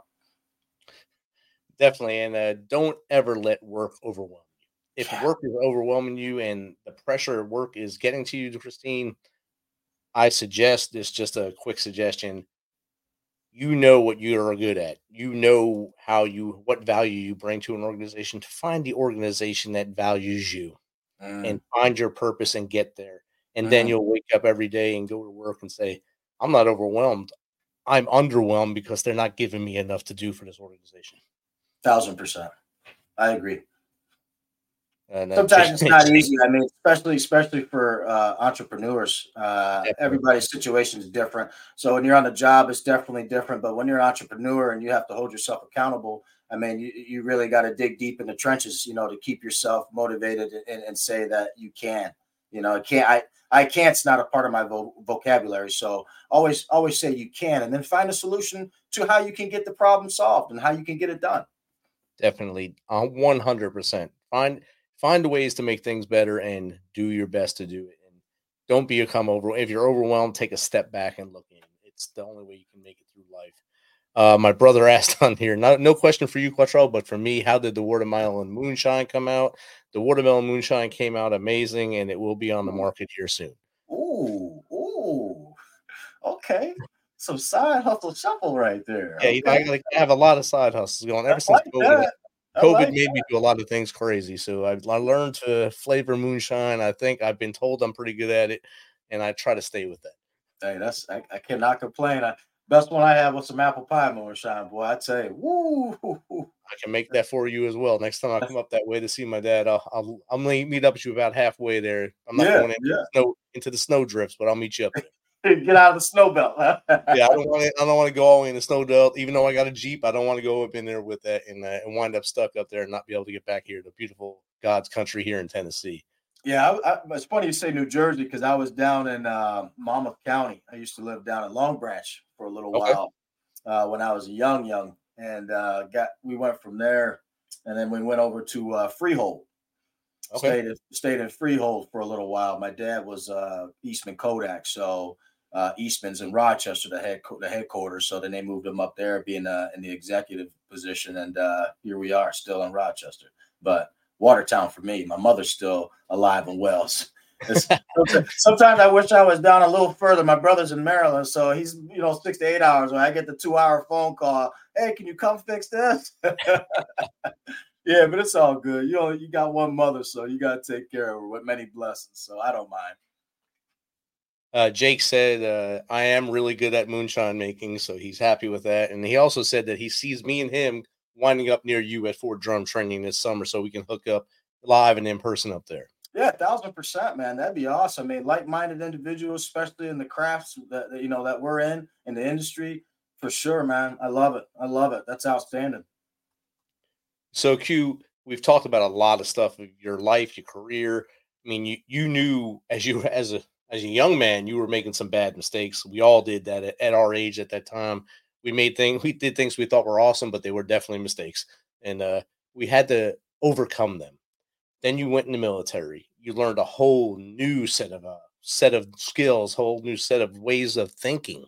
[SPEAKER 5] Definitely. And uh, don't ever let work overwhelm you. If work is overwhelming you and the pressure of work is getting to you, Christine, I suggest this, just a quick suggestion. You know what you are good at. You know how you, what value you bring to an organization. To find the organization that values you mm. and find your purpose and get there. And mm. then you'll wake up every day and go to work and say, I'm not overwhelmed. I'm underwhelmed because they're not giving me enough to do for this organization.
[SPEAKER 4] Thousand percent. I agree.
[SPEAKER 5] And, uh,
[SPEAKER 4] Sometimes it's not easy. I mean, especially, especially for uh, entrepreneurs, uh, everybody's situation is different. So when you're on the job, it's definitely different. But when you're an entrepreneur and you have to hold yourself accountable, I mean, you, you really got to dig deep in the trenches, you know, to keep yourself motivated and, and say that you can. You know, I can't. I I can't's not a part of my vo- vocabulary. So always, always say you can, and then find a solution to how you can get the problem solved and how you can get it done.
[SPEAKER 5] Definitely, uh, one hundred percent. Find find ways to make things better and do your best to do it. And don't become over. If you're overwhelmed, take a step back and look in. It's the only way you can make it through life. Uh, my brother asked on here, not, no question for you, Quattro, but for me, how did the watermelon moonshine come out? The watermelon moonshine came out amazing, and it will be on the market here soon.
[SPEAKER 4] Ooh, ooh, okay. Some side hustle shuffle right there.
[SPEAKER 5] Yeah,
[SPEAKER 4] okay.
[SPEAKER 5] you know, I, gotta, I have a lot of side hustles going ever
[SPEAKER 4] I
[SPEAKER 5] since
[SPEAKER 4] like
[SPEAKER 5] COVID.
[SPEAKER 4] that.
[SPEAKER 5] COVID
[SPEAKER 4] like
[SPEAKER 5] made me do a lot of things crazy. So I, I learned to flavor moonshine. I think I've been told I'm pretty good at it, and I try to stay with that.
[SPEAKER 4] Hey, that's I, I cannot complain. I, best one I had was some apple pie moonshine, boy. I tell you, woo.
[SPEAKER 5] I can make that for you as well. Next time I come up that way to see my dad, I'll I'll, I'll meet up with you about halfway there. I'm not
[SPEAKER 4] yeah,
[SPEAKER 5] going into,
[SPEAKER 4] yeah.
[SPEAKER 5] the snow, into the snow drifts, but I'll meet you up there.
[SPEAKER 4] Get out of the snow belt. Huh?
[SPEAKER 5] Yeah, I don't want to. I don't want to go all the way in the snow belt. Even though I got a Jeep, I don't want to go up in there with that and, uh, and wind up stuck up there and not be able to get back here to beautiful God's country here in Tennessee.
[SPEAKER 4] Yeah, I, I, it's funny you say New Jersey because I was down in uh, Monmouth County. I used to live down in Long Branch for a little
[SPEAKER 5] Okay.
[SPEAKER 4] while uh, when I was young, young, and uh, got we went from there, and then we went over to uh, Freehold.
[SPEAKER 5] Okay.
[SPEAKER 4] Stayed in, stayed in Freehold for a little while. My dad was uh, Eastman Kodak, so. Uh, Eastman's in Rochester, the head the headquarters. So then they moved him up there, being uh, in the executive position, and uh, here we are, still in Rochester. But Watertown for me. My mother's still alive and well. sometimes, sometimes I wish I was down a little further. My brother's in Maryland, so he's you know six to eight hours. When I get the two-hour phone call, hey, can you come fix this? Yeah, but it's all good. You know, you got one mother, so you got to take care of her with many blessings. So I don't mind.
[SPEAKER 5] Uh, Jake said, uh, I am really good at moonshine making, so he's happy with that. And he also said that he sees me and him winding up near you at Fort Drum training this summer so we can hook up live and in person up there.
[SPEAKER 4] Yeah, a thousand percent, man. That'd be awesome. I mean, like-minded individuals, especially in the crafts that, you know, that we're in, in the industry, for sure, man. I love it. I love it. That's outstanding.
[SPEAKER 5] So, Q, we've talked about a lot of stuff of your life, your career. I mean, you, you knew as you, as a, As a young man, you were making some bad mistakes. We all did that at, at our age at that time. We made things, we did things we thought were awesome, but they were definitely mistakes. And uh, we had to overcome them. Then you went in the military. You learned a whole new set of uh, set of skills, whole new set of ways of thinking.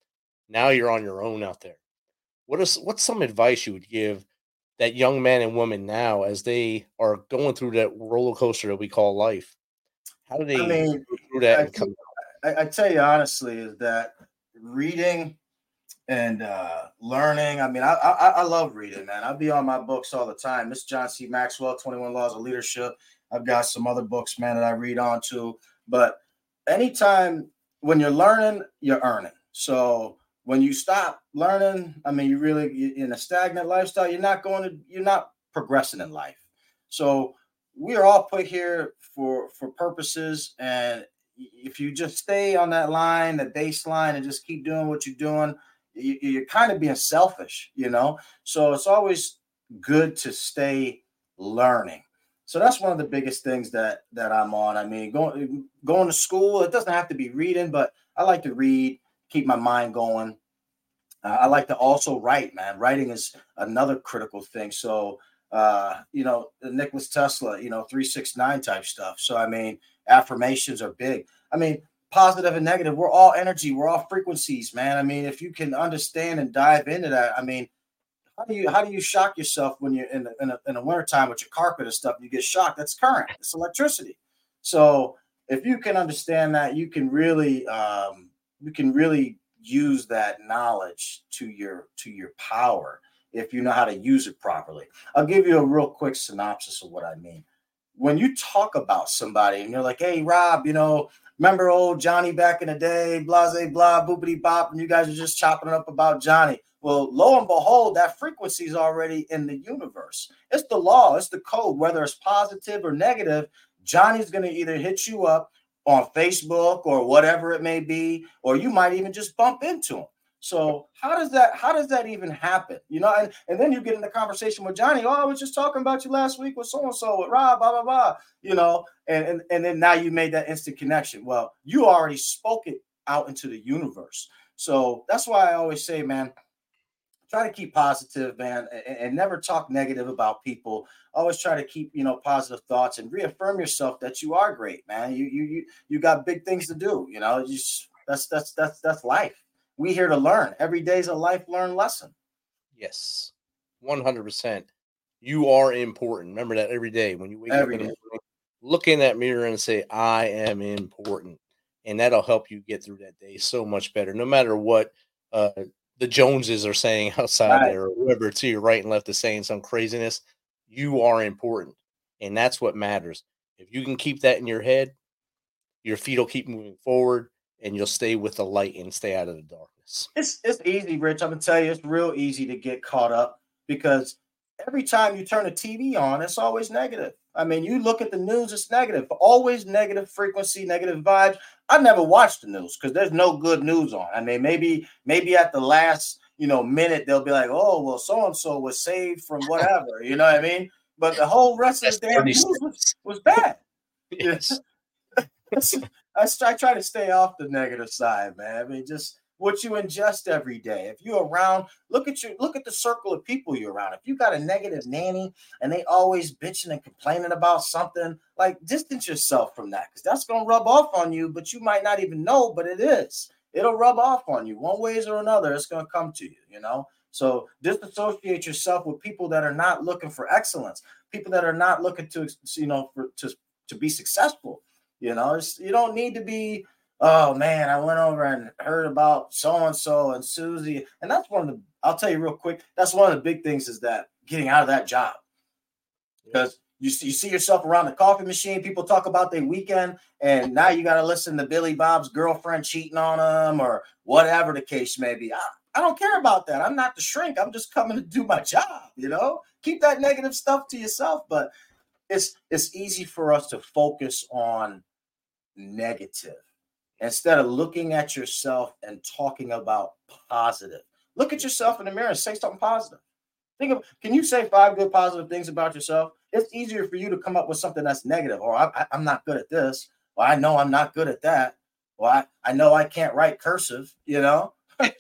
[SPEAKER 5] Now you're on your own out there. What is what's some advice you would give that young man and woman now as they are going through that roller coaster that we call life? How do they
[SPEAKER 4] I mean,
[SPEAKER 5] go through that?
[SPEAKER 4] I,
[SPEAKER 5] And come
[SPEAKER 4] I, I tell you honestly is that reading and uh, learning. I mean, I, I I love reading, man. I'll be on my books all the time. Mister John C. Maxwell, twenty-one Laws of Leadership. I've got some other books, man, that I read on too. But anytime when you're learning, you're earning. So when you stop learning, I mean, you really you're in a stagnant lifestyle. You're not going to. You're not progressing in life. So we are all put here for for purposes, and if you just stay on that line, the baseline, and just keep doing what you're doing, you, you're kind of being selfish, you know. So it's always good to stay learning. So that's one of the biggest things that that I'm on. I mean, going going to school, it doesn't have to be reading, but I like to read, keep my mind going. Uh, I like to also write, man. Writing is another critical thing. So. Uh, you know, Nicholas Tesla, you know, three six nine type stuff. So, I mean, affirmations are big. I mean, positive and negative, we're all energy. We're all frequencies, man. I mean, if you can understand and dive into that, I mean, how do you, how do you shock yourself when you're in the, in, a, in the wintertime with your carpet and stuff, you get shocked? That's current. It's electricity. So if you can understand that, you can really, um, you can really use that knowledge to your, to your power. If you know how to use it properly. I'll give you a real quick synopsis of what I mean. When you talk about somebody and you're like, hey, Rob, you know, remember old Johnny back in the day, blase, blah, boopity bop, and you guys are just chopping it up about Johnny. Well, lo and behold, that frequency is already in the universe. It's the law. It's the code. Whether it's positive or negative, Johnny's going to either hit you up on Facebook or whatever it may be, or you might even just bump into him. So how does that how does that even happen? You know, and, and then you get in the conversation with Johnny. Oh, I was just talking about you last week with so-and-so, with Rob, blah, blah, blah, you know, and, and, and then now you made that instant connection. Well, you already spoke it out into the universe. So that's why I always say, man, try to keep positive, man, and, and never talk negative about people. Always try to keep, you know, positive thoughts and reaffirm yourself that you are great, man. You you you you got big things to do, you know, you just, that's that's that's that's life. We here to learn. Every day is a life learned lesson.
[SPEAKER 5] Yes, one hundred percent. You are important. Remember that every day when you wake
[SPEAKER 4] Every
[SPEAKER 5] up in
[SPEAKER 4] day.
[SPEAKER 5] the morning, look in that mirror and say, I am important. And that'll help you get through that day so much better, no matter what uh, the Joneses are saying outside
[SPEAKER 4] Right.
[SPEAKER 5] there or whoever to your right and left is saying some craziness. You are important, and that's what matters. If you can keep that in your head, your feet will keep moving forward, and you'll stay with the light and stay out of the darkness.
[SPEAKER 4] It's it's easy, Rich. I'm gonna tell you, it's real easy to get caught up because every time you turn a T V on, it's always negative. I mean, you look at the news, it's negative. Always negative frequency, negative vibes. I never watch the news because there's no good news on. I mean, maybe maybe at the last you know minute they'll be like, oh well, so and so was saved from whatever. You know what I mean? But the whole rest of the damn news was, was bad.
[SPEAKER 5] Yes.
[SPEAKER 4] I, I try to stay off the negative side, man. I mean, just what you ingest every day. If you're around, look at your look at the circle of people you're around. If you got a negative nanny and they always bitching and complaining about something, like distance yourself from that because that's gonna rub off on you, but you might not even know, but it is. It'll rub off on you one ways or another. It's gonna come to you, you know. So disassociate yourself with people that are not looking for excellence, people that are not looking to, you know, for, to to be successful. You know, it's, you don't need to be, oh man, I went over and heard about so-and-so and Susie. And that's one of the, I'll tell you real quick, that's one of the big things is that getting out of that job. Because you see, you see yourself around the coffee machine, people talk about their weekend, and now you got to listen to Billy Bob's girlfriend cheating on him or whatever the case may be. I, I don't care about that. I'm not the shrink. I'm just coming to do my job, you know? Keep that negative stuff to yourself. But it's it's easy for us to focus on negative instead of looking at yourself and talking about positive. Look at yourself in the mirror and say something positive. Think of, can you say five good positive things about yourself? It's easier for you to come up with something that's negative. Or I, I, I'm not good at this. Or I know I'm not good at that. Or I, I know I can't write cursive, you know?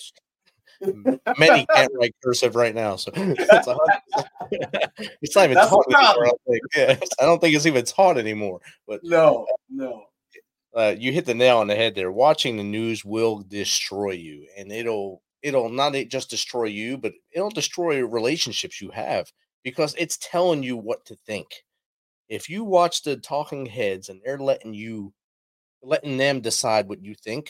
[SPEAKER 5] Many can't write cursive right now, so it's, it's not even
[SPEAKER 4] That's
[SPEAKER 5] taught
[SPEAKER 4] the
[SPEAKER 5] anymore. I, think. Yeah, I don't think it's even taught anymore. But
[SPEAKER 4] no, no.
[SPEAKER 5] Uh, you hit the nail on the head there. Watching the news will destroy you, and it'll it'll not just destroy you, but it'll destroy relationships you have because it's telling you what to think. If you watch the talking heads and they're letting you letting them decide what you think,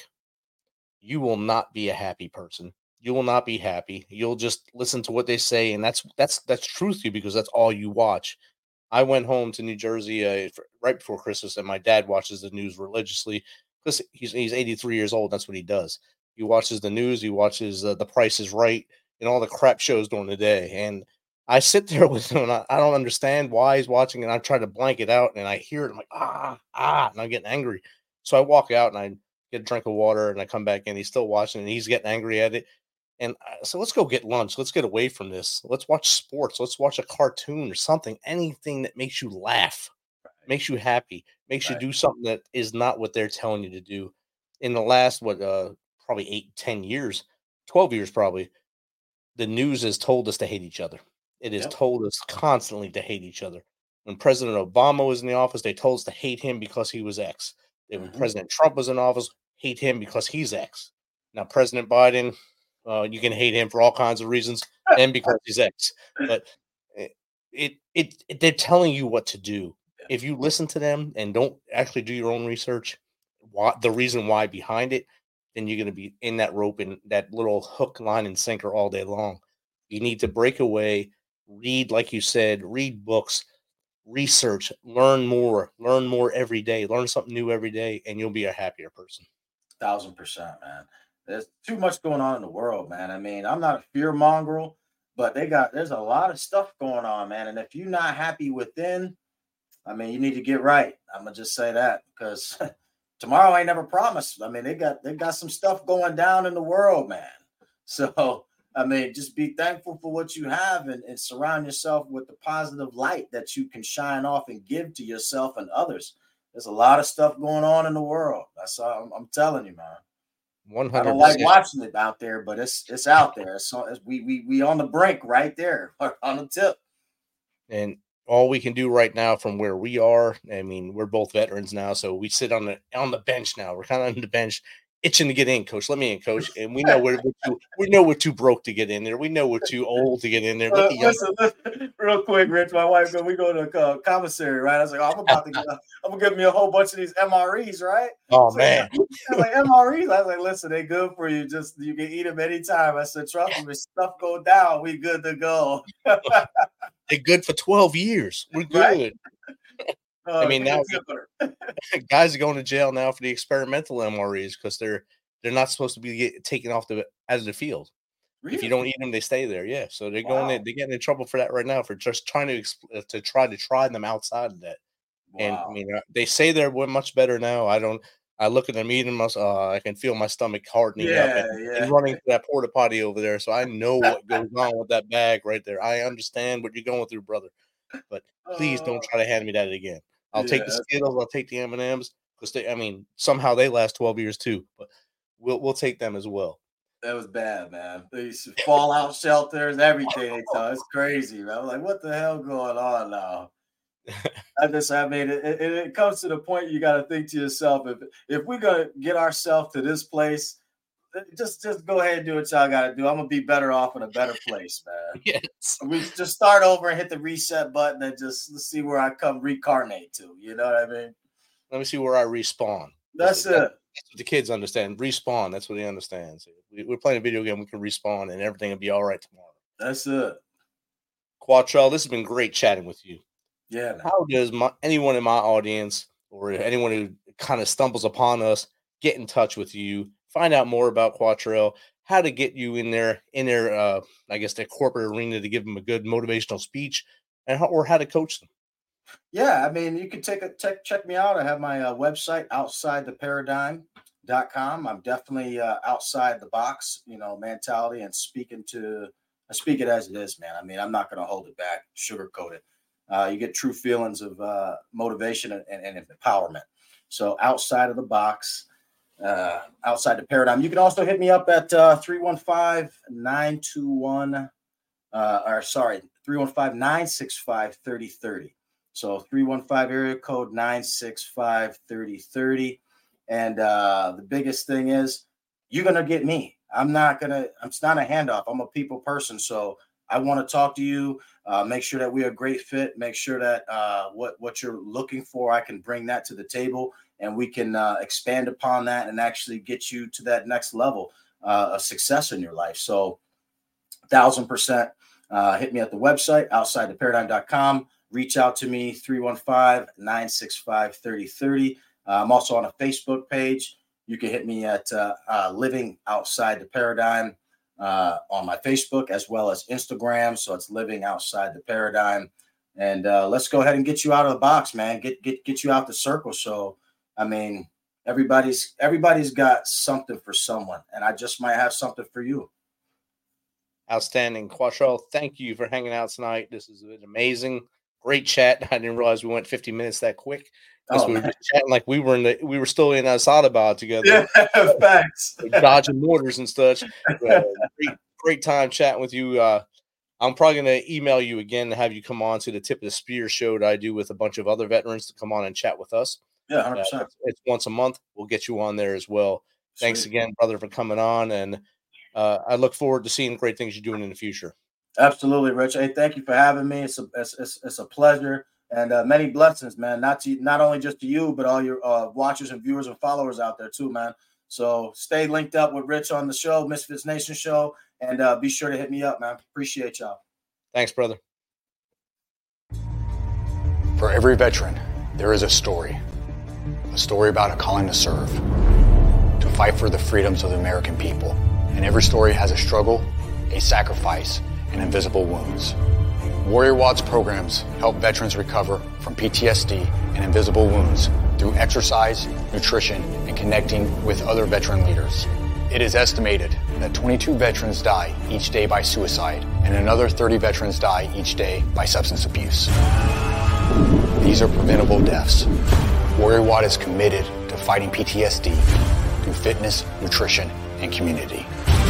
[SPEAKER 5] you will not be a happy person. You will not be happy. You'll just listen to what they say, and that's that's that's truth to you because that's all you watch. I went home to New Jersey uh, for, right before Christmas, and my dad watches the news religiously because he's he's eighty-three years old. That's what he does. He watches the news. He watches uh, The Price is Right and all the crap shows during the day. And I sit there with him, and I, I don't understand why he's watching, and I try to blank it out, and I hear it. I'm like, ah, ah, and I'm getting angry. So I walk out, and I get a drink of water, and I come back in. He's still watching, and he's getting angry at it. And so let's go get lunch. Let's get away from this. Let's watch sports. Let's watch a cartoon or something. Anything that makes you laugh, right. Makes you happy, makes right. you do something that is not what they're telling you to do. In the last, what, uh, probably eight, ten years, twelve years probably, the news has told us to hate each other. It has yep. told us constantly to hate each other. When President Obama was in the office, they told us to hate him because he was X. Then when mm-hmm. President Trump was in office, hate him because he's X. Now, President Biden... Uh, you can hate him for all kinds of reasons and because he's X. But it, it, it, they're telling you what to do. If you listen to them and don't actually do your own research, why, the reason why behind it, then you're going to be in that rope and that little hook, line, and sinker all day long. You need to break away, read, like you said, read books, research, learn more, learn more every day, learn something new every day, and you'll be a happier person.
[SPEAKER 4] Thousand percent, man. There's too much going on in the world, man. I mean, I'm not a fear mongrel, but they got there's a lot of stuff going on, man. And if you're not happy within, I mean, you need to get right. I'm gonna just say that because tomorrow ain't never promised. I mean, they got they got some stuff going down in the world, man. So I mean, just be thankful for what you have and, and surround yourself with the positive light that you can shine off and give to yourself and others. There's a lot of stuff going on in the world. That's all I'm, I'm telling you, man.
[SPEAKER 5] one hundred percent.
[SPEAKER 4] I don't like watching it out there, but it's it's out there. So it's, we we we on the brink right there, on the tip.
[SPEAKER 5] And all we can do right now from where we are, I mean, we're both veterans now, so we sit on the on the bench now. We're kind of on the bench, itching to get in, coach. Let me in, coach. And we know we're, we're too, we know we're too broke to get in there. We know we're too old to get in there.
[SPEAKER 4] Uh, listen, listen, real quick, Rich. My wife, we go to uh, commissary, right? I was like, oh, I'm about to get, I'm gonna give me a whole bunch of these M R Es, right?
[SPEAKER 5] Oh
[SPEAKER 4] so,
[SPEAKER 5] man,
[SPEAKER 4] I was like M R Es. I was like, listen, they good for you. Just you can eat them anytime. I said, trust me, if stuff go down, we good to go.
[SPEAKER 5] they're good for twelve years. We're good.
[SPEAKER 4] Right? Uh,
[SPEAKER 5] I mean, now guys are going to jail now for the experimental M R Es because they're they're not supposed to be get, taken off the out of the field. Really? If you don't eat them, they stay there. Yeah, so they're wow. going in, they're getting in trouble for that right now for just trying to to try to try them outside of that. Wow. And I mean, they say they're much better now. I don't. I look at them eating, my, uh, I can feel my stomach hardening yeah, up and, yeah. and running to that porta potty over there. So I know what goes on with that bag right there. I understand what you're going through, brother. But please uh, don't try to hand me that again. I'll yeah, take the Skittles. I'll take the M and M's because they. I mean, somehow they last twelve years too. But we'll we'll take them as well.
[SPEAKER 4] That was bad, man. These fallout shelters, everything. So it's crazy, man. I'm like, what the hell going on now? I just, I mean, it, it, it comes to the point you got to think to yourself, if if we're gonna get ourselves to this place, just just go ahead and do what y'all got to do. I'm gonna be better off in a better place, man. Yes. We just start over and hit the reset button and just let's see where I come reincarnate to. You know what I mean?
[SPEAKER 5] Let me see where I respawn.
[SPEAKER 4] That's, that's it.
[SPEAKER 5] That, that's what the kids understand. Respawn. That's what they understand. So we, we're playing a video game. We can respawn, and everything will be all right tomorrow.
[SPEAKER 4] That's it.
[SPEAKER 5] Quattrell, this has been great chatting with you.
[SPEAKER 4] Yeah. Man.
[SPEAKER 5] How does my, anyone in my audience or anyone who kind of stumbles upon us get in touch with you, find out more about Quattrell, how to get you in there, in their, uh, I guess, their corporate arena to give them a good motivational speech, and how, or how to coach them?
[SPEAKER 4] Yeah, I mean, you can take a check check me out. I have my uh, website, outside the paradigm dot com. I'm definitely uh, outside the box, you know, mentality and speaking to, I speak it as it is, man. I mean, I'm not going to hold it back, sugarcoat it. Uh, you get true feelings of uh, motivation and, and, and empowerment. So outside of the box, uh, outside the paradigm. You can also hit me up at uh, three one five, nine two one, uh, or sorry, three one five, nine six five, three oh three oh. So three one five area code nine six five, three oh three oh. And uh, the biggest thing is you're going to get me. I'm not going to, it's not a handoff. I'm a people person. So I want to talk to you, uh, make sure that we are a great fit, make sure that uh, what, what you're looking for, I can bring that to the table and we can uh, expand upon that and actually get you to that next level uh, of success in your life. So thousand percent uh, hit me at the website, outside the paradigm dot com. Reach out to me, three one five, nine six five, three oh three oh. Uh, I'm also on a Facebook page. You can hit me at uh, uh, Living Outside the Paradigm uh, on my Facebook as well as Instagram. So it's Living Outside the Paradigm. And uh, let's go ahead and get you out of the box, man. Get get get you out the circle. So, I mean, everybody's everybody's got something for someone, and I just might have something for you.
[SPEAKER 5] Outstanding. Quattrell, thank you for hanging out tonight. This has been amazing. Great chat. I didn't realize we went fifty minutes that quick. Oh, we were just chatting like we were in the we were still in Asadabad together.
[SPEAKER 4] Yeah, facts.
[SPEAKER 5] Dodging mortars and such. Uh, great, great time chatting with you. Uh, I'm probably going to email you again to have you come on to the Tip of the Spear show that I do with a bunch of other veterans to come on and chat with us.
[SPEAKER 4] Yeah, one hundred percent.
[SPEAKER 5] Uh, it's, it's once a month. We'll get you on there as well. Sweet. Thanks again, brother, for coming on. And uh, I look forward to seeing great things you're doing in the future.
[SPEAKER 4] Absolutely, Rich. Hey, thank you for having me. It's a it's, it's, it's a pleasure and uh, many blessings, man. Not to not only just to you, but all your uh, watchers and viewers and followers out there too, man. So stay linked up with Rich on the show, Misfits Nation show, and uh, be sure to hit me up, man. Appreciate y'all.
[SPEAKER 5] Thanks, brother.
[SPEAKER 6] For every veteran, there is a story, a story about a calling to serve, to fight for the freedoms of the American people, and every story has a struggle, a sacrifice, and invisible wounds. Warrior Watts programs help veterans recover from P T S D and invisible wounds through exercise, nutrition, and connecting with other veteran leaders. It is estimated that twenty-two veterans die each day by suicide, and another thirty veterans die each day by substance abuse. These are preventable deaths. Warrior Watt is committed to fighting P T S D through fitness, nutrition, and community.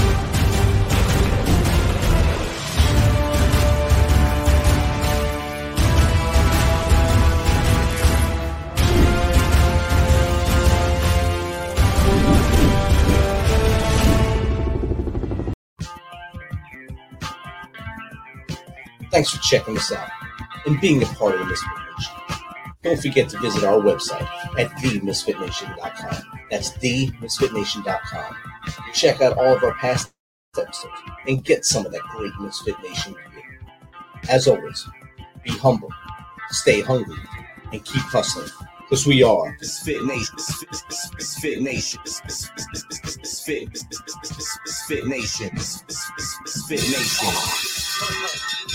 [SPEAKER 3] Thanks for checking us out and being a part of the Misfit Nation. Don't forget to visit our website at the misfit nation dot com. That's the misfit nation dot com. Check out all of our past episodes and get some of that great Misfit Nation gear. As always, be humble, stay hungry, and keep hustling. Because we are the Spit Nation. Spit Nation. Spit Nation. Spit Nation.